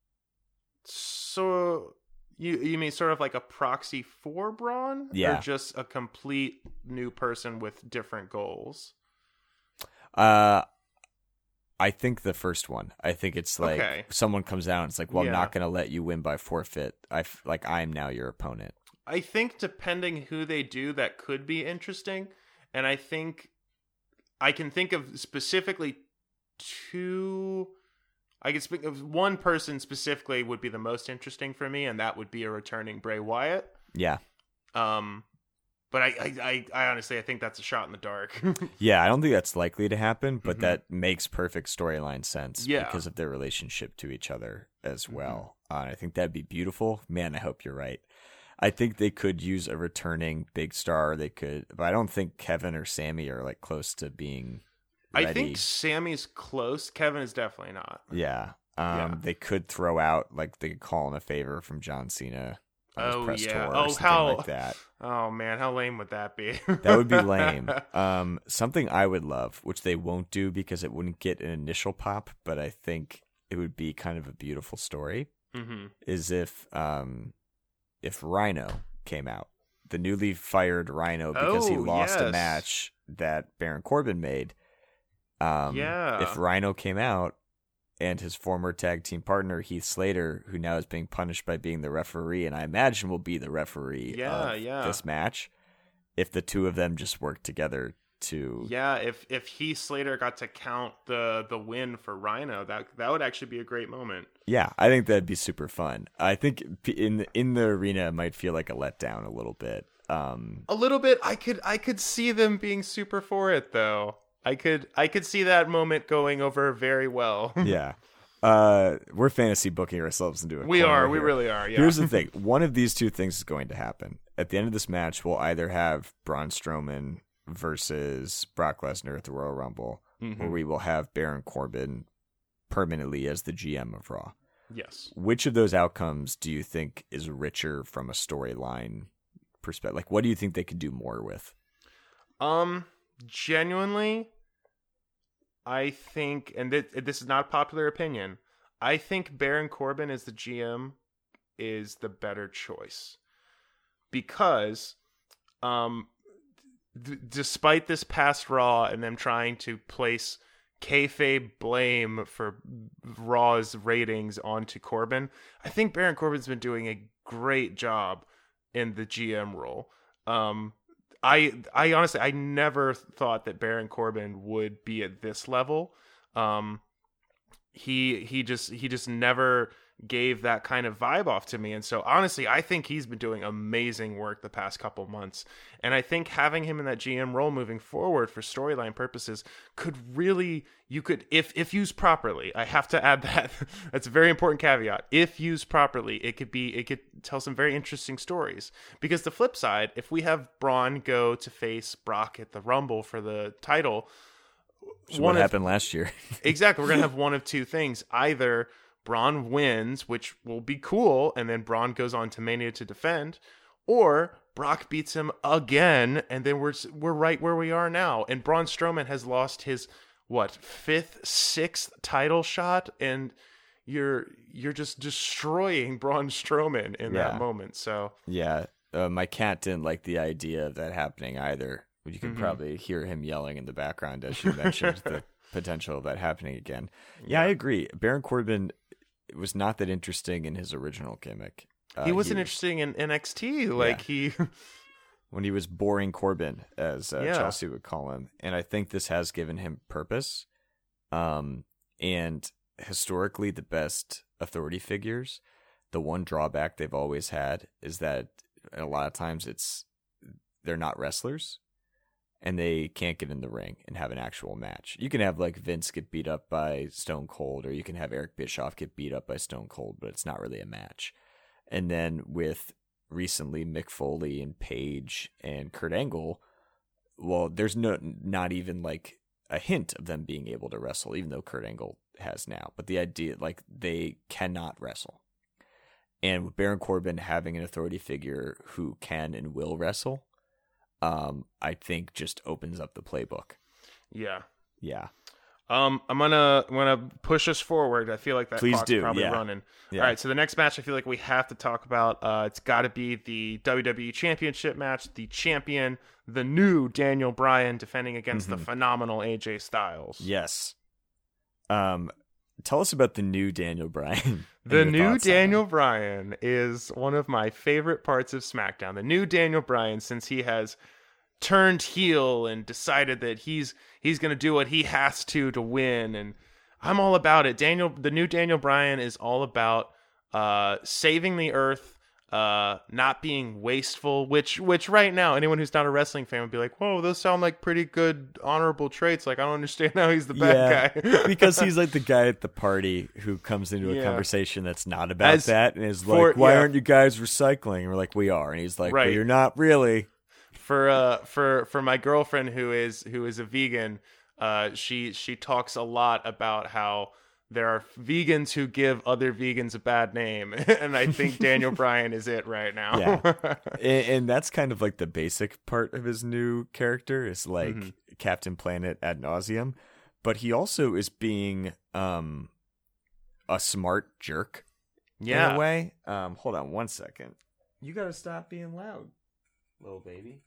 So you mean sort of like a proxy for Braun? Yeah. Or just a complete new person with different goals? I think the first one. I think it's like someone comes out and it's like, well, I'm not going to let you win by forfeit. I'm now your opponent. I think depending who they do, that could be interesting. And I think I can think of specifically 2. I can speak of one person specifically would be the most interesting for me, and that would be a returning Bray Wyatt. Yeah. But I honestly, I think that's a shot in the dark. Yeah, I don't think that's likely to happen, but that makes perfect storyline sense because of their relationship to each other as well. I think that'd be beautiful. Man, I hope you're right. I think they could use a returning big star. They could, but I don't think Kevin or Sammy are like close to being ready. I think Sammy's close. Kevin is definitely not. Yeah. They could throw out, like, they could call in a favor from John Cena. on his press tour or something how like that. Oh man, how lame would that be? That would be lame. Something I would love, which they won't do because it wouldn't get an initial pop, but I think it would be kind of a beautiful story, is if Rhino came out, the newly fired Rhino, because he lost a match that Baron Corbin made. If Rhino came out and his former tag team partner Heath Slater, who now is being punished by being the referee, and I imagine will be the referee of this match, if the two of them just work together to... Yeah, if Heath Slater got to count the win for Rhino, that would actually be a great moment. Yeah, I think that'd be super fun. I think in the arena it might feel like a letdown a little bit. A little bit. I could see them being super for it though. I could see that moment going over very well. Yeah. We're fantasy booking ourselves into a corner. We really are. Yeah. Here's the thing. One of these two things is going to happen. At the end of this match, we'll either have Braun Strowman versus Brock Lesnar at the Royal Rumble, or we will have Baron Corbin permanently as the GM of Raw. Yes. Which of those outcomes do you think is richer from a storyline perspective? Like, what do you think they could do more with? Genuinely, I think, and this is not popular opinion, I think Baron Corbin as the GM is the better choice. Because, despite this past Raw and them trying to place kayfabe blame for Raw's ratings onto Corbin, I think Baron Corbin's been doing a great job in the GM role. I honestly, I never thought that Baron Corbin would be at this level. He just never gave that kind of vibe off to me. And so honestly, I think he's been doing amazing work the past couple months. And I think having him in that GM role moving forward for storyline purposes could really, if used properly, I have to add that, that's a very important caveat. If used properly, it could tell some very interesting stories. Because the flip side, if we have Braun go to face Brock at the Rumble for the title, so what happened last year? Exactly. We're going to have one of two things. Either Braun wins, which will be cool, and then Braun goes on to Mania to defend, or Brock beats him again, and then we're right where we are now. And Braun Strowman has lost his sixth title shot, and you're just destroying Braun Strowman in that moment. So my cat didn't like the idea of that happening either. You can probably hear him yelling in the background as you mentioned the potential of that happening again. Yeah, I agree. Baron Corbin was not that interesting in his original gimmick. He wasn't interesting in NXT. When he was boring Corbin, as Chelsea would call him. And I think this has given him purpose. And historically, the best authority figures, the one drawback they've always had is that a lot of times they're not wrestlers. And they can't get in the ring and have an actual match. You can have like Vince get beat up by Stone Cold, or you can have Eric Bischoff get beat up by Stone Cold, but it's not really a match. And then with recently Mick Foley and Paige and Kurt Angle, well, there's not even like a hint of them being able to wrestle, even though Kurt Angle has now. But the idea, like, they cannot wrestle. And with Baron Corbin having an authority figure who can and will wrestle, I think just opens up the playbook. Yeah. I'm gonna push us forward. I feel like that clock's probably running. Yeah. All right, so the next match I feel like we have to talk about. It's got to be the WWE Championship match. The champion, the new Daniel Bryan, defending against the phenomenal AJ Styles. Yes. Tell us about the new Daniel Bryan. The new Daniel Bryan is one of my favorite parts of SmackDown. The new Daniel Bryan, since he has turned heel and decided that he's going to do what he has to win, and I'm all about it. The new Daniel Bryan is all about saving the earth, not being wasteful, which right now anyone who's not a wrestling fan would be like, whoa, those sound like pretty good honorable traits. Like, I don't understand how he's the bad guy. Because he's like the guy at the party who comes into a conversation that's not about that and is like, why aren't you guys recycling? And we're like, we are. And he's like, well, you're not really. For my girlfriend who is a vegan, she talks a lot about how there are vegans who give other vegans a bad name, and I think Daniel Bryan is it right now. Yeah. And that's kind of like the basic part of his new character is like Captain Planet ad nauseum, but he also is being a smart jerk in a way. Hold on one second. You gotta stop being loud, little baby.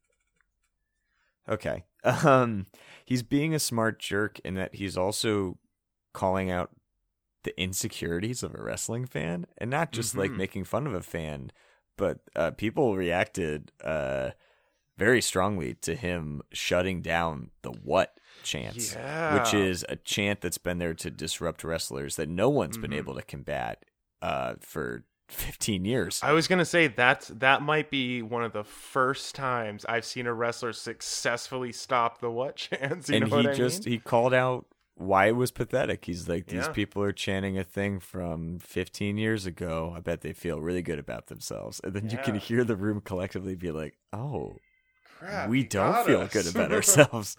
Okay. He's being a smart jerk in that he's also calling out the insecurities of a wrestling fan, and not just like making fun of a fan, but people reacted very strongly to him shutting down the "what" chants, which is a chant that's been there to disrupt wrestlers that no one's been able to combat for 15 years. I was gonna say that might be one of the first times I've seen a wrestler successfully stop the "what" chants. You know what I mean? He called out why it was pathetic. He's like, these people are chanting a thing from 15 years ago. I bet they feel really good about themselves. And then you can hear the room collectively be like, oh, crap, we don't feel good about ourselves.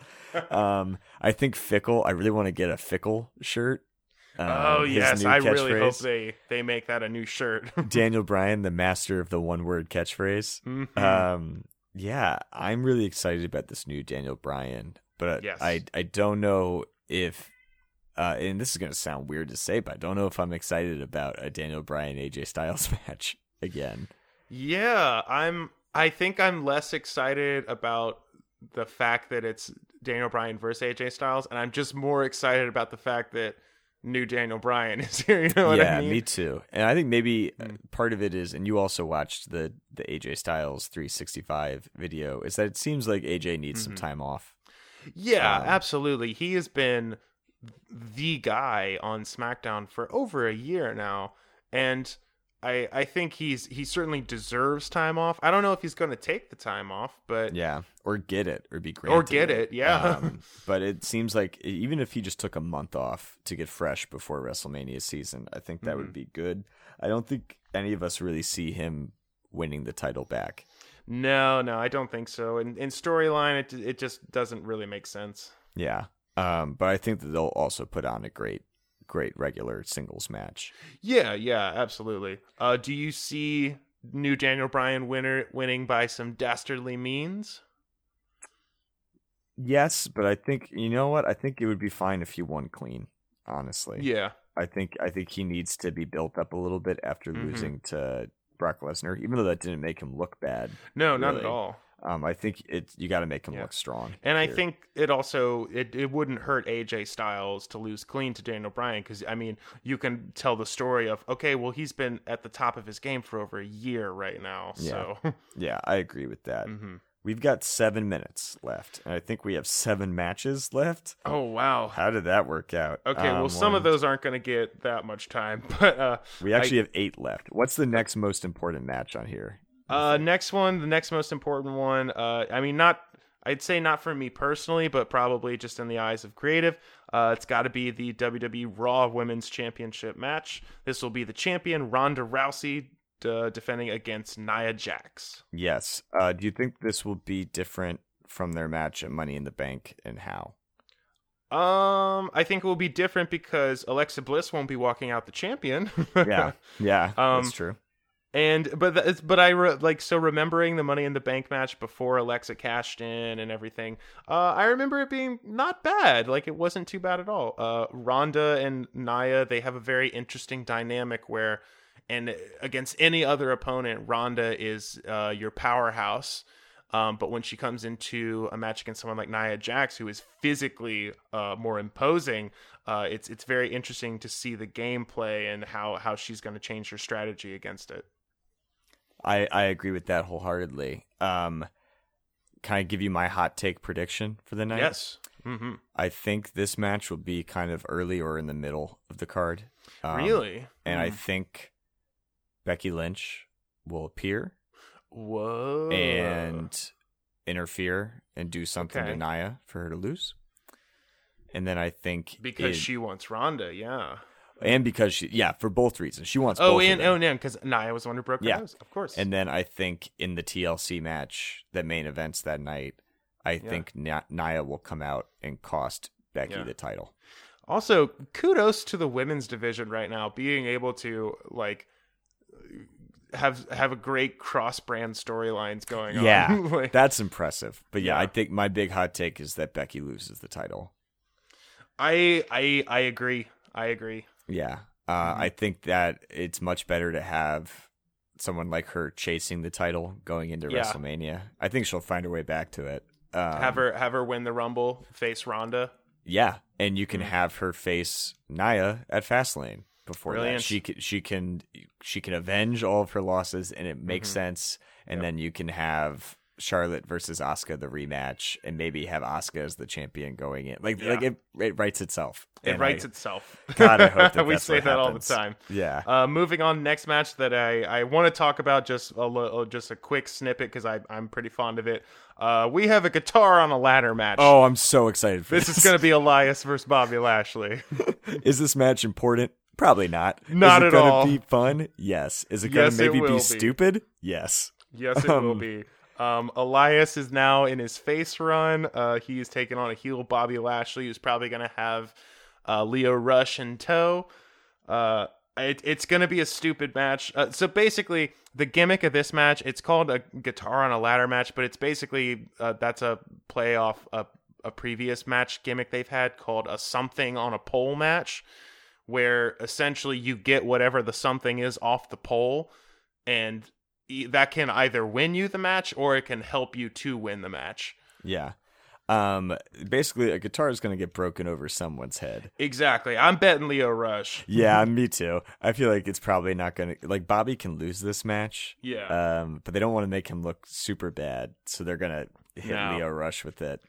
I think Fickle, I really want to get a Fickle shirt. Yes, I really hope they make that a new shirt. Daniel Bryan, the master of the one-word catchphrase. Yeah, I'm really excited about this new Daniel Bryan. But I don't know if, and this is going to sound weird to say, but I don't know if I'm excited about a Daniel Bryan AJ Styles match again. Yeah, I think I'm less excited about the fact that it's Daniel Bryan versus AJ Styles, and I'm just more excited about the fact that new Daniel Bryan is here. You know what I mean? Yeah, me too. And I think maybe part of it is, and you also watched the AJ Styles 365 video, is that it seems like AJ needs some time off. Yeah, absolutely. He has been the guy on SmackDown for over a year now, and I think he certainly deserves time off. I don't know if he's going to take the time off, but or get it, or be great, or get it. But it seems like even if he just took a month off to get fresh before WrestleMania season, I think that would be good. I don't think any of us really see him winning the title back. No, I don't think so. In storyline, it just doesn't really make sense. Yeah, but I think that they'll also put on a great regular singles match. Yeah, absolutely. Do you see new Daniel Bryan winning by some dastardly means? Yes, but I think, you know what? I think it would be fine if he won clean, honestly. Yeah. I think he needs to be built up a little bit after losing to Brock Lesnar, even though that didn't make him look bad. No, really. Not at all. I think you got to make him look strong. And I think it also it wouldn't hurt AJ Styles to lose clean to Daniel Bryan, because I mean, you can tell the story of, okay, well, he's been at the top of his game for over a year right now. So yeah, I agree with that. We've got 7 minutes left, and I think we have 7 matches left. Oh, wow. How did that work out? Okay, well, some of those aren't going to get that much time, but we actually have 8 left. What's the next most important match on here? The next most important one, I mean, I'd say not for me personally, but probably just in the eyes of creative. It's got to be the WWE Raw Women's Championship match. This will be the champion, Ronda Rousey, defending against Nia Jax. Yes. Do you think this will be different from their match at Money in the Bank, and how? I think it will be different because Alexa Bliss won't be walking out the champion. yeah, that's true. So remembering the Money in the Bank match before Alexa cashed in and everything, I remember it being not bad. Like, it wasn't too bad at all. Ronda and Nia, they have a very interesting dynamic where, and against any other opponent, Ronda is your powerhouse. But when she comes into a match against someone like Nia Jax, who is physically more imposing, it's very interesting to see the gameplay and how she's going to change her strategy against it. I agree with that wholeheartedly. Can I give you my hot take prediction for the night? Yes. Mm-hmm. I think this match will be kind of early or in the middle of the card. Really? And I think Becky Lynch will appear. Whoa. And interfere and do something to Nia for her to lose. And then I think because she wants Ronda, yeah. And because for both reasons. She wants both of them. Because Nia was the one who broke her nose, of course. And then I think in the TLC match, that main events that night, I think Nia will come out and cost Becky the title. Also, kudos to the women's division right now, being able to like have a great cross-brand storylines going on. Yeah, Like, that's impressive. But yeah, Yeah. I think my big hot take is that Becky loses the title. I agree. I agree. Yeah, I think that it's much better to have someone like her chasing the title going into Yeah. WrestleMania. I think she'll find her way back to it. Have her win the Rumble, face Ronda. Yeah, and you can have her face Nia at Fastlane before Brilliant. that. She can avenge all of her losses, and it makes sense. And then you can have Charlotte versus Asuka the rematch, and maybe have Asuka as the champion going in. Like it writes itself. It And writes itself. God, I hope that we that's say what that all the happens. time. Yeah. Moving on, next match that I want to talk about, just a quick snippet because I'm pretty fond of it. We have a guitar on a ladder match. Oh, I'm so excited for This is going to be Elias versus Bobby Lashley. Is this match important? Probably not. Not is at it gonna all. be fun? Yes. Is it gonna Yes, it maybe will be be. stupid? Yes. Yes, it will be. Elias is now in his face run. He's taking on a heel Bobby Lashley, who's probably going to have Leo Rush in tow. It's going to be a stupid match. So basically, the gimmick of this match, it's called a guitar on a ladder match, but it's basically that's a play off a previous match gimmick they've had called a something on a pole match, where essentially you get whatever the something is off the pole, and that can either win you the match or it can help you to win the match. Yeah. Basically, a guitar is going to get broken over someone's head. Exactly. I'm betting Leo Rush. Yeah, me too. I feel like it's probably not going to... Like, Bobby can lose this match. Yeah. But they don't want to make him look super bad, so they're going to hit No. Leo Rush with it.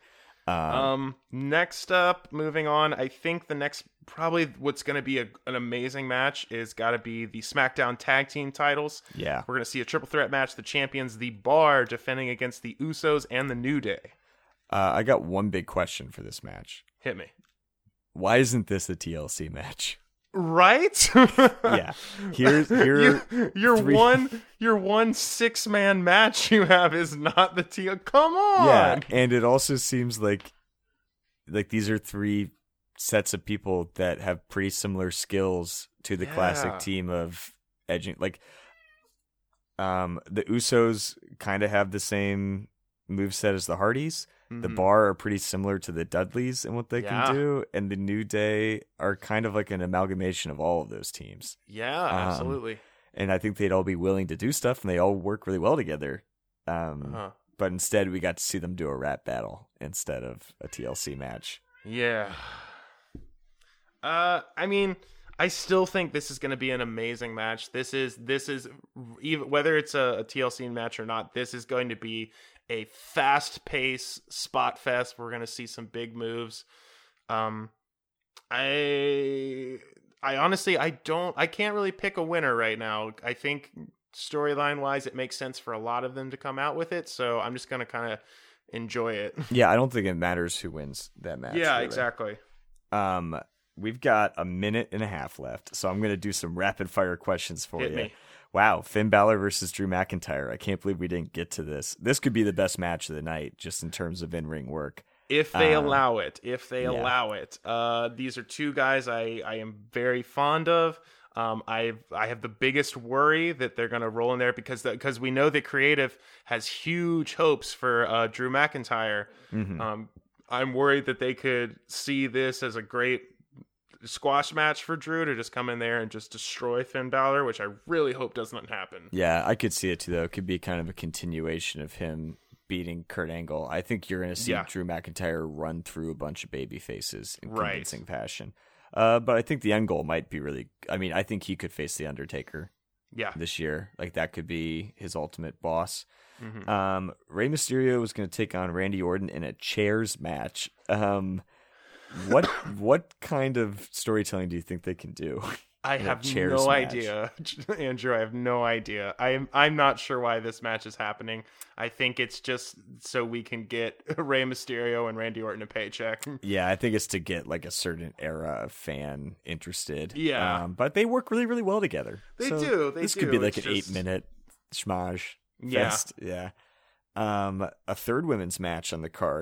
Next up, moving on, I think the next, probably what's going to be an amazing match is got to be the SmackDown Tag Team titles. Yeah. We're going to see a triple threat match. The champions, The Bar, defending against the Usos and the New Day. I got one big question for this match. Hit me. Why isn't this a TLC match? Right? Yeah. Here your three- one 6-man match you have is not the TL. Come on. Yeah, and it also seems like these are three sets of people that have pretty similar skills to the Yeah. classic team of edging. Like, the Usos kind of have the same moveset as the Hardys. The Mhm. Bar are pretty similar to the Dudleys in what they Yeah. can do, and the New Day are kind of like an amalgamation of all of those teams. Yeah, absolutely. And I think they'd all be willing to do stuff, and they all work really well together. But instead, we got to see them do a rap battle instead of a TLC match. Yeah. I mean, I still think this is going to be an amazing match. This is even whether it's a TLC match or not, this is going to be a fast-paced spot fest. We're going to see some big moves. I honestly I can't really pick a winner right now. I think storyline wise it makes sense for a lot of them to come out with it, so I'm just going to kind of enjoy it. Yeah, I don't think it matters who wins that match. Yeah, really. exactly. We've got a minute and a half left, so I'm going to do some rapid fire questions for Hit you. me. Wow, Finn Balor versus Drew McIntyre. I can't believe we didn't get to this. This could be the best match of the night, just in terms of in-ring work. If they allow it. If they yeah. allow it. These are two guys I am very fond of. I have the biggest worry that they're going to roll in there because we know that creative has huge hopes for Drew McIntyre. Mm-hmm. I'm worried that they could see this as a great squash match for Drew to just come in there and just destroy Finn Balor, which I really hope does not happen. Yeah, I could see it too, though. It could be kind of a continuation of him beating Kurt Angle. I think you're going to see Drew McIntyre run through a bunch of baby faces in convincing fashion. But I think the end goal might be really... I mean, I think he could face The Undertaker this year. Like, that could be his ultimate boss. Mm-hmm. Rey Mysterio was going to take on Randy Orton in a chairs match. What kind of storytelling do you think they can do? I have no idea, Andrew. I have no idea. I'm not sure why this match is happening. I think it's just so we can get Rey Mysterio and Randy Orton a paycheck. Yeah, I think it's to get like a certain era of fan interested. Yeah, but they work really, really well together. They do. This could be like an 8-minute schmage fest. Yeah. A third women's match on the card.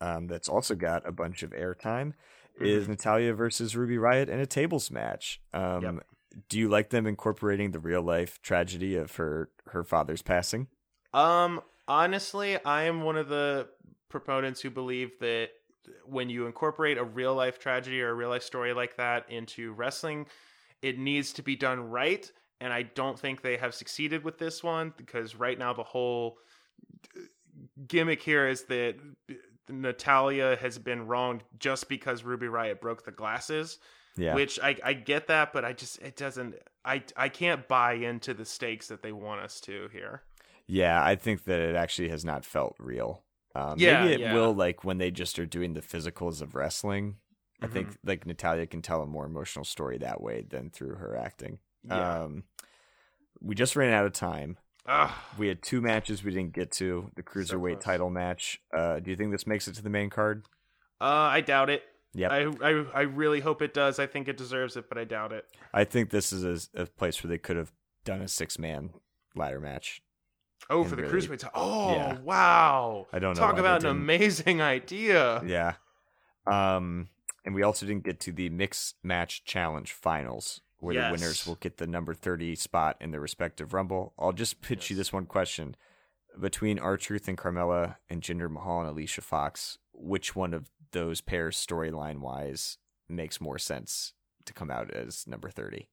that's also got a bunch of airtime is Natalya versus Ruby Riott in a tables match. Yep. Do you like them incorporating the real life tragedy of her father's passing? Honestly, I am one of the proponents who believe that when you incorporate a real life tragedy or a real life story like that into wrestling, it needs to be done right. And I don't think they have succeeded with this one, because right now the whole gimmick here is that Natalya has been wronged just because Ruby Riott broke the glasses. Yeah. Which I get that, but I can't buy into the stakes that they want us to here. Yeah, I think that it actually has not felt real. Maybe it will, like, when they just are doing the physicals of wrestling. I think like Natalya can tell a more emotional story that way than through her acting. Yeah. We just ran out of time. Ugh. We had 2 matches we didn't get to. The cruiserweight title match. Do you think this makes it to the main card? I doubt it. Yep. I really hope it does. I think it deserves it, but I doubt it. I think this is a place where they could have done a 6-man ladder match. Oh, for the really, cruiserweight title. Oh, yeah. Wow. I don't know. Talk about an amazing idea. Yeah. And we also didn't get to the mixed match challenge finals, where the winners will get the number 30 spot in their respective Rumble. I'll just pitch you this one question. Between R-Truth and Carmella and Jinder Mahal and Alicia Fox, which one of those pairs storyline-wise makes more sense to come out as number 30?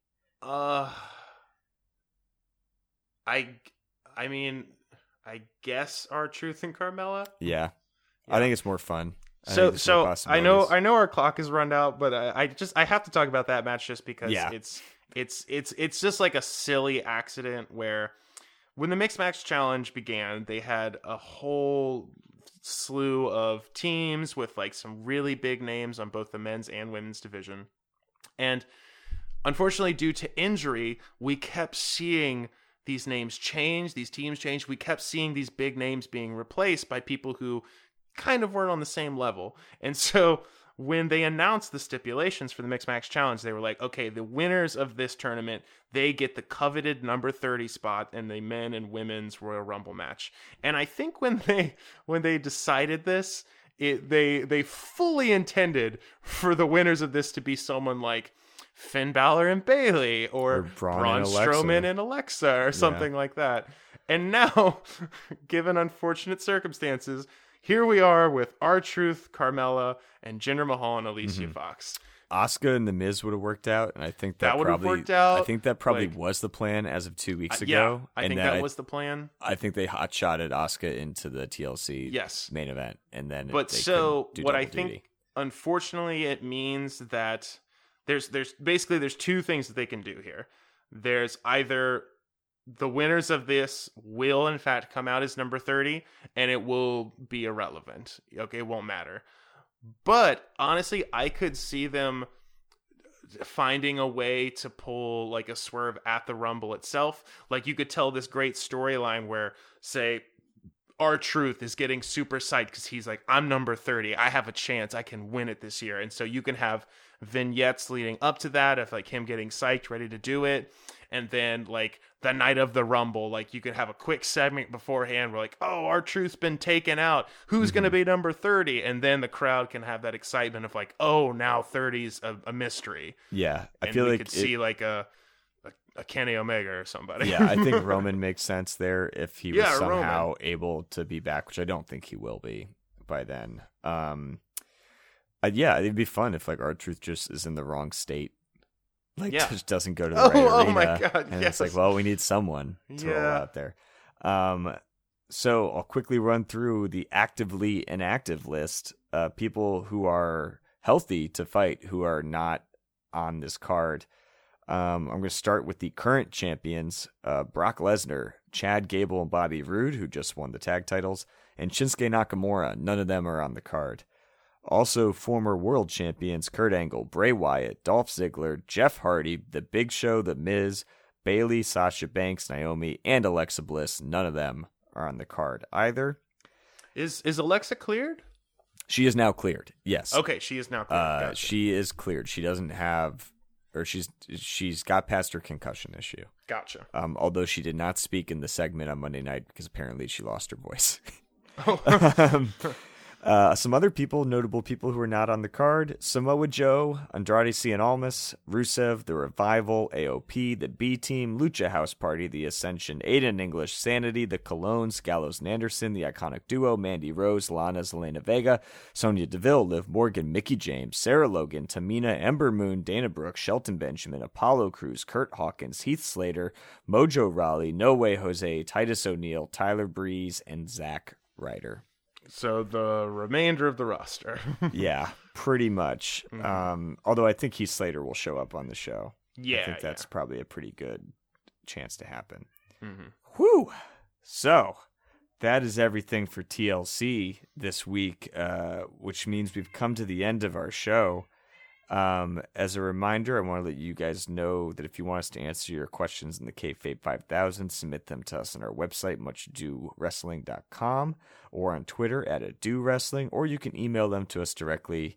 I mean, I guess R-Truth and Carmella. Yeah. I think it's more fun. So I know our clock is run out, but I have to talk about that match just because it's just like a silly accident where when the mixed match challenge began, they had a whole slew of teams with like some really big names on both the men's and women's division. And unfortunately, due to injury, we kept seeing these names change, these teams change. We kept seeing these big names being replaced by people who kind of weren't on the same level. And so when they announced the stipulations for the Mixed Match Challenge, they were like, okay, the winners of this tournament, they get the coveted number 30 spot in the men and women's Royal Rumble match. And I think when they decided this, they fully intended for the winners of this to be someone like Finn Balor and Bayley, or Braun Strowman and Alexa, or something like that. And now, given unfortunate circumstances, here we are with R-Truth, Carmella, and Jinder Mahal and Alicia Fox. Asuka and The Miz would have worked out, and I think that would have worked out. I think that probably was the plan as of 2 weeks ago. Yeah, I think that was the plan. I think they hot-shotted Asuka into the TLC main event, and then what I think, unfortunately, it means that there's 2 things that they can do here. There's either the winners of this will, in fact, come out as number 30, and it will be irrelevant. Okay, it won't matter. But, honestly, I could see them finding a way to pull, like, a swerve at the Rumble itself. Like, you could tell this great storyline where, say, R-Truth is getting super psyched because he's like, I'm number 30. I have a chance. I can win it this year. And so you can have vignettes leading up to that of, like, him getting psyched, ready to do it. And then, like, the night of the Rumble, like, you could have a quick segment beforehand where, like, oh, R-Truth's been taken out. Who's going to be number 30? And then the crowd can have that excitement of, like, oh, now 30's a mystery. Yeah. I feel like we could see, like, a Kenny Omega or somebody. Yeah, I think Roman makes sense there if he was somehow able to be back, which I don't think he will be by then. It'd be fun if, like, R-Truth just is in the wrong state. Like, just doesn't go to the right arena. Oh my God, and it's like, well, we need someone to roll out there. So I'll quickly run through the actively inactive list. People who are healthy to fight who are not on this card. I'm going to start with the current champions, Brock Lesnar, Chad Gable, and Bobby Roode, who just won the tag titles, and Shinsuke Nakamura. None of them are on the card. Also, former world champions Kurt Angle, Bray Wyatt, Dolph Ziggler, Jeff Hardy, The Big Show, The Miz, Bayley, Sasha Banks, Naomi, and Alexa Bliss. None of them are on the card either. Is Alexa cleared? She is now cleared, yes. Okay, she is now cleared. Gotcha. She is cleared. She doesn't have... or she's got past her concussion issue. Gotcha. Although she did not speak in the segment on Monday night because apparently she lost her voice. Some other people, notable people who are not on the card: Samoa Joe, Andrade Cien Almas, Rusev, The Revival, AOP, The B Team, Lucha House Party, The Ascension, Aiden English, Sanity, The Colognes, Gallows and Anderson, The Iconic Duo, Mandy Rose, Lana, Zelina Vega, Sonya Deville, Liv Morgan, Mickey James, Sarah Logan, Tamina, Ember Moon, Dana Brooke, Shelton Benjamin, Apollo Crews, Kurt Hawkins, Heath Slater, Mojo Rawley, No Way Jose, Titus O'Neil, Tyler Breeze, and Zack Ryder. So the remainder of the roster. Yeah, pretty much. Although I think Heath Slater will show up on the show. Yeah, I think that's probably a pretty good chance to happen. Mm-hmm. Whew. So that is everything for TLC this week, which means we've come to the end of our show. As a reminder, I want to let you guys know that if you want us to answer your questions in the Kayfabe 5000, submit them to us on our website, muchadowrestling.com, or on Twitter at @adowrestling, or you can email them to us directly,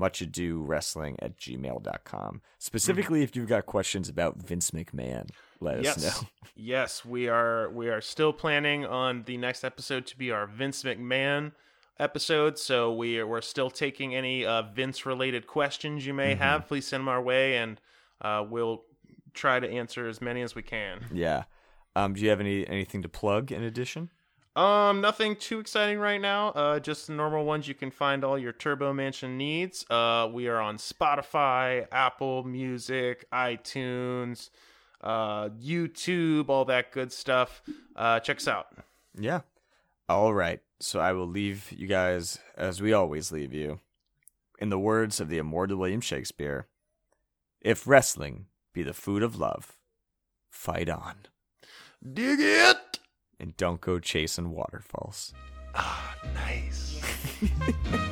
muchadowrestling@gmail.com. Specifically, if you've got questions about Vince McMahon, let us know. Yes, we are still planning on the next episode to be our Vince McMahon episode, so we're still taking any Vince related questions you may have. Please send them our way, and we'll try to answer as many as we can. Yeah. Do you have anything to plug in addition? Nothing too exciting right now. Just the normal ones you can find all your Turbo Mansion needs. We are on Spotify, Apple Music, iTunes, YouTube, all that good stuff. Check us out. Yeah. All right. So I will leave you guys, as we always leave you, in the words of the immortal William Shakespeare: if wrestling be the food of love, fight on. Dig it! And don't go chasing waterfalls. Ah, nice.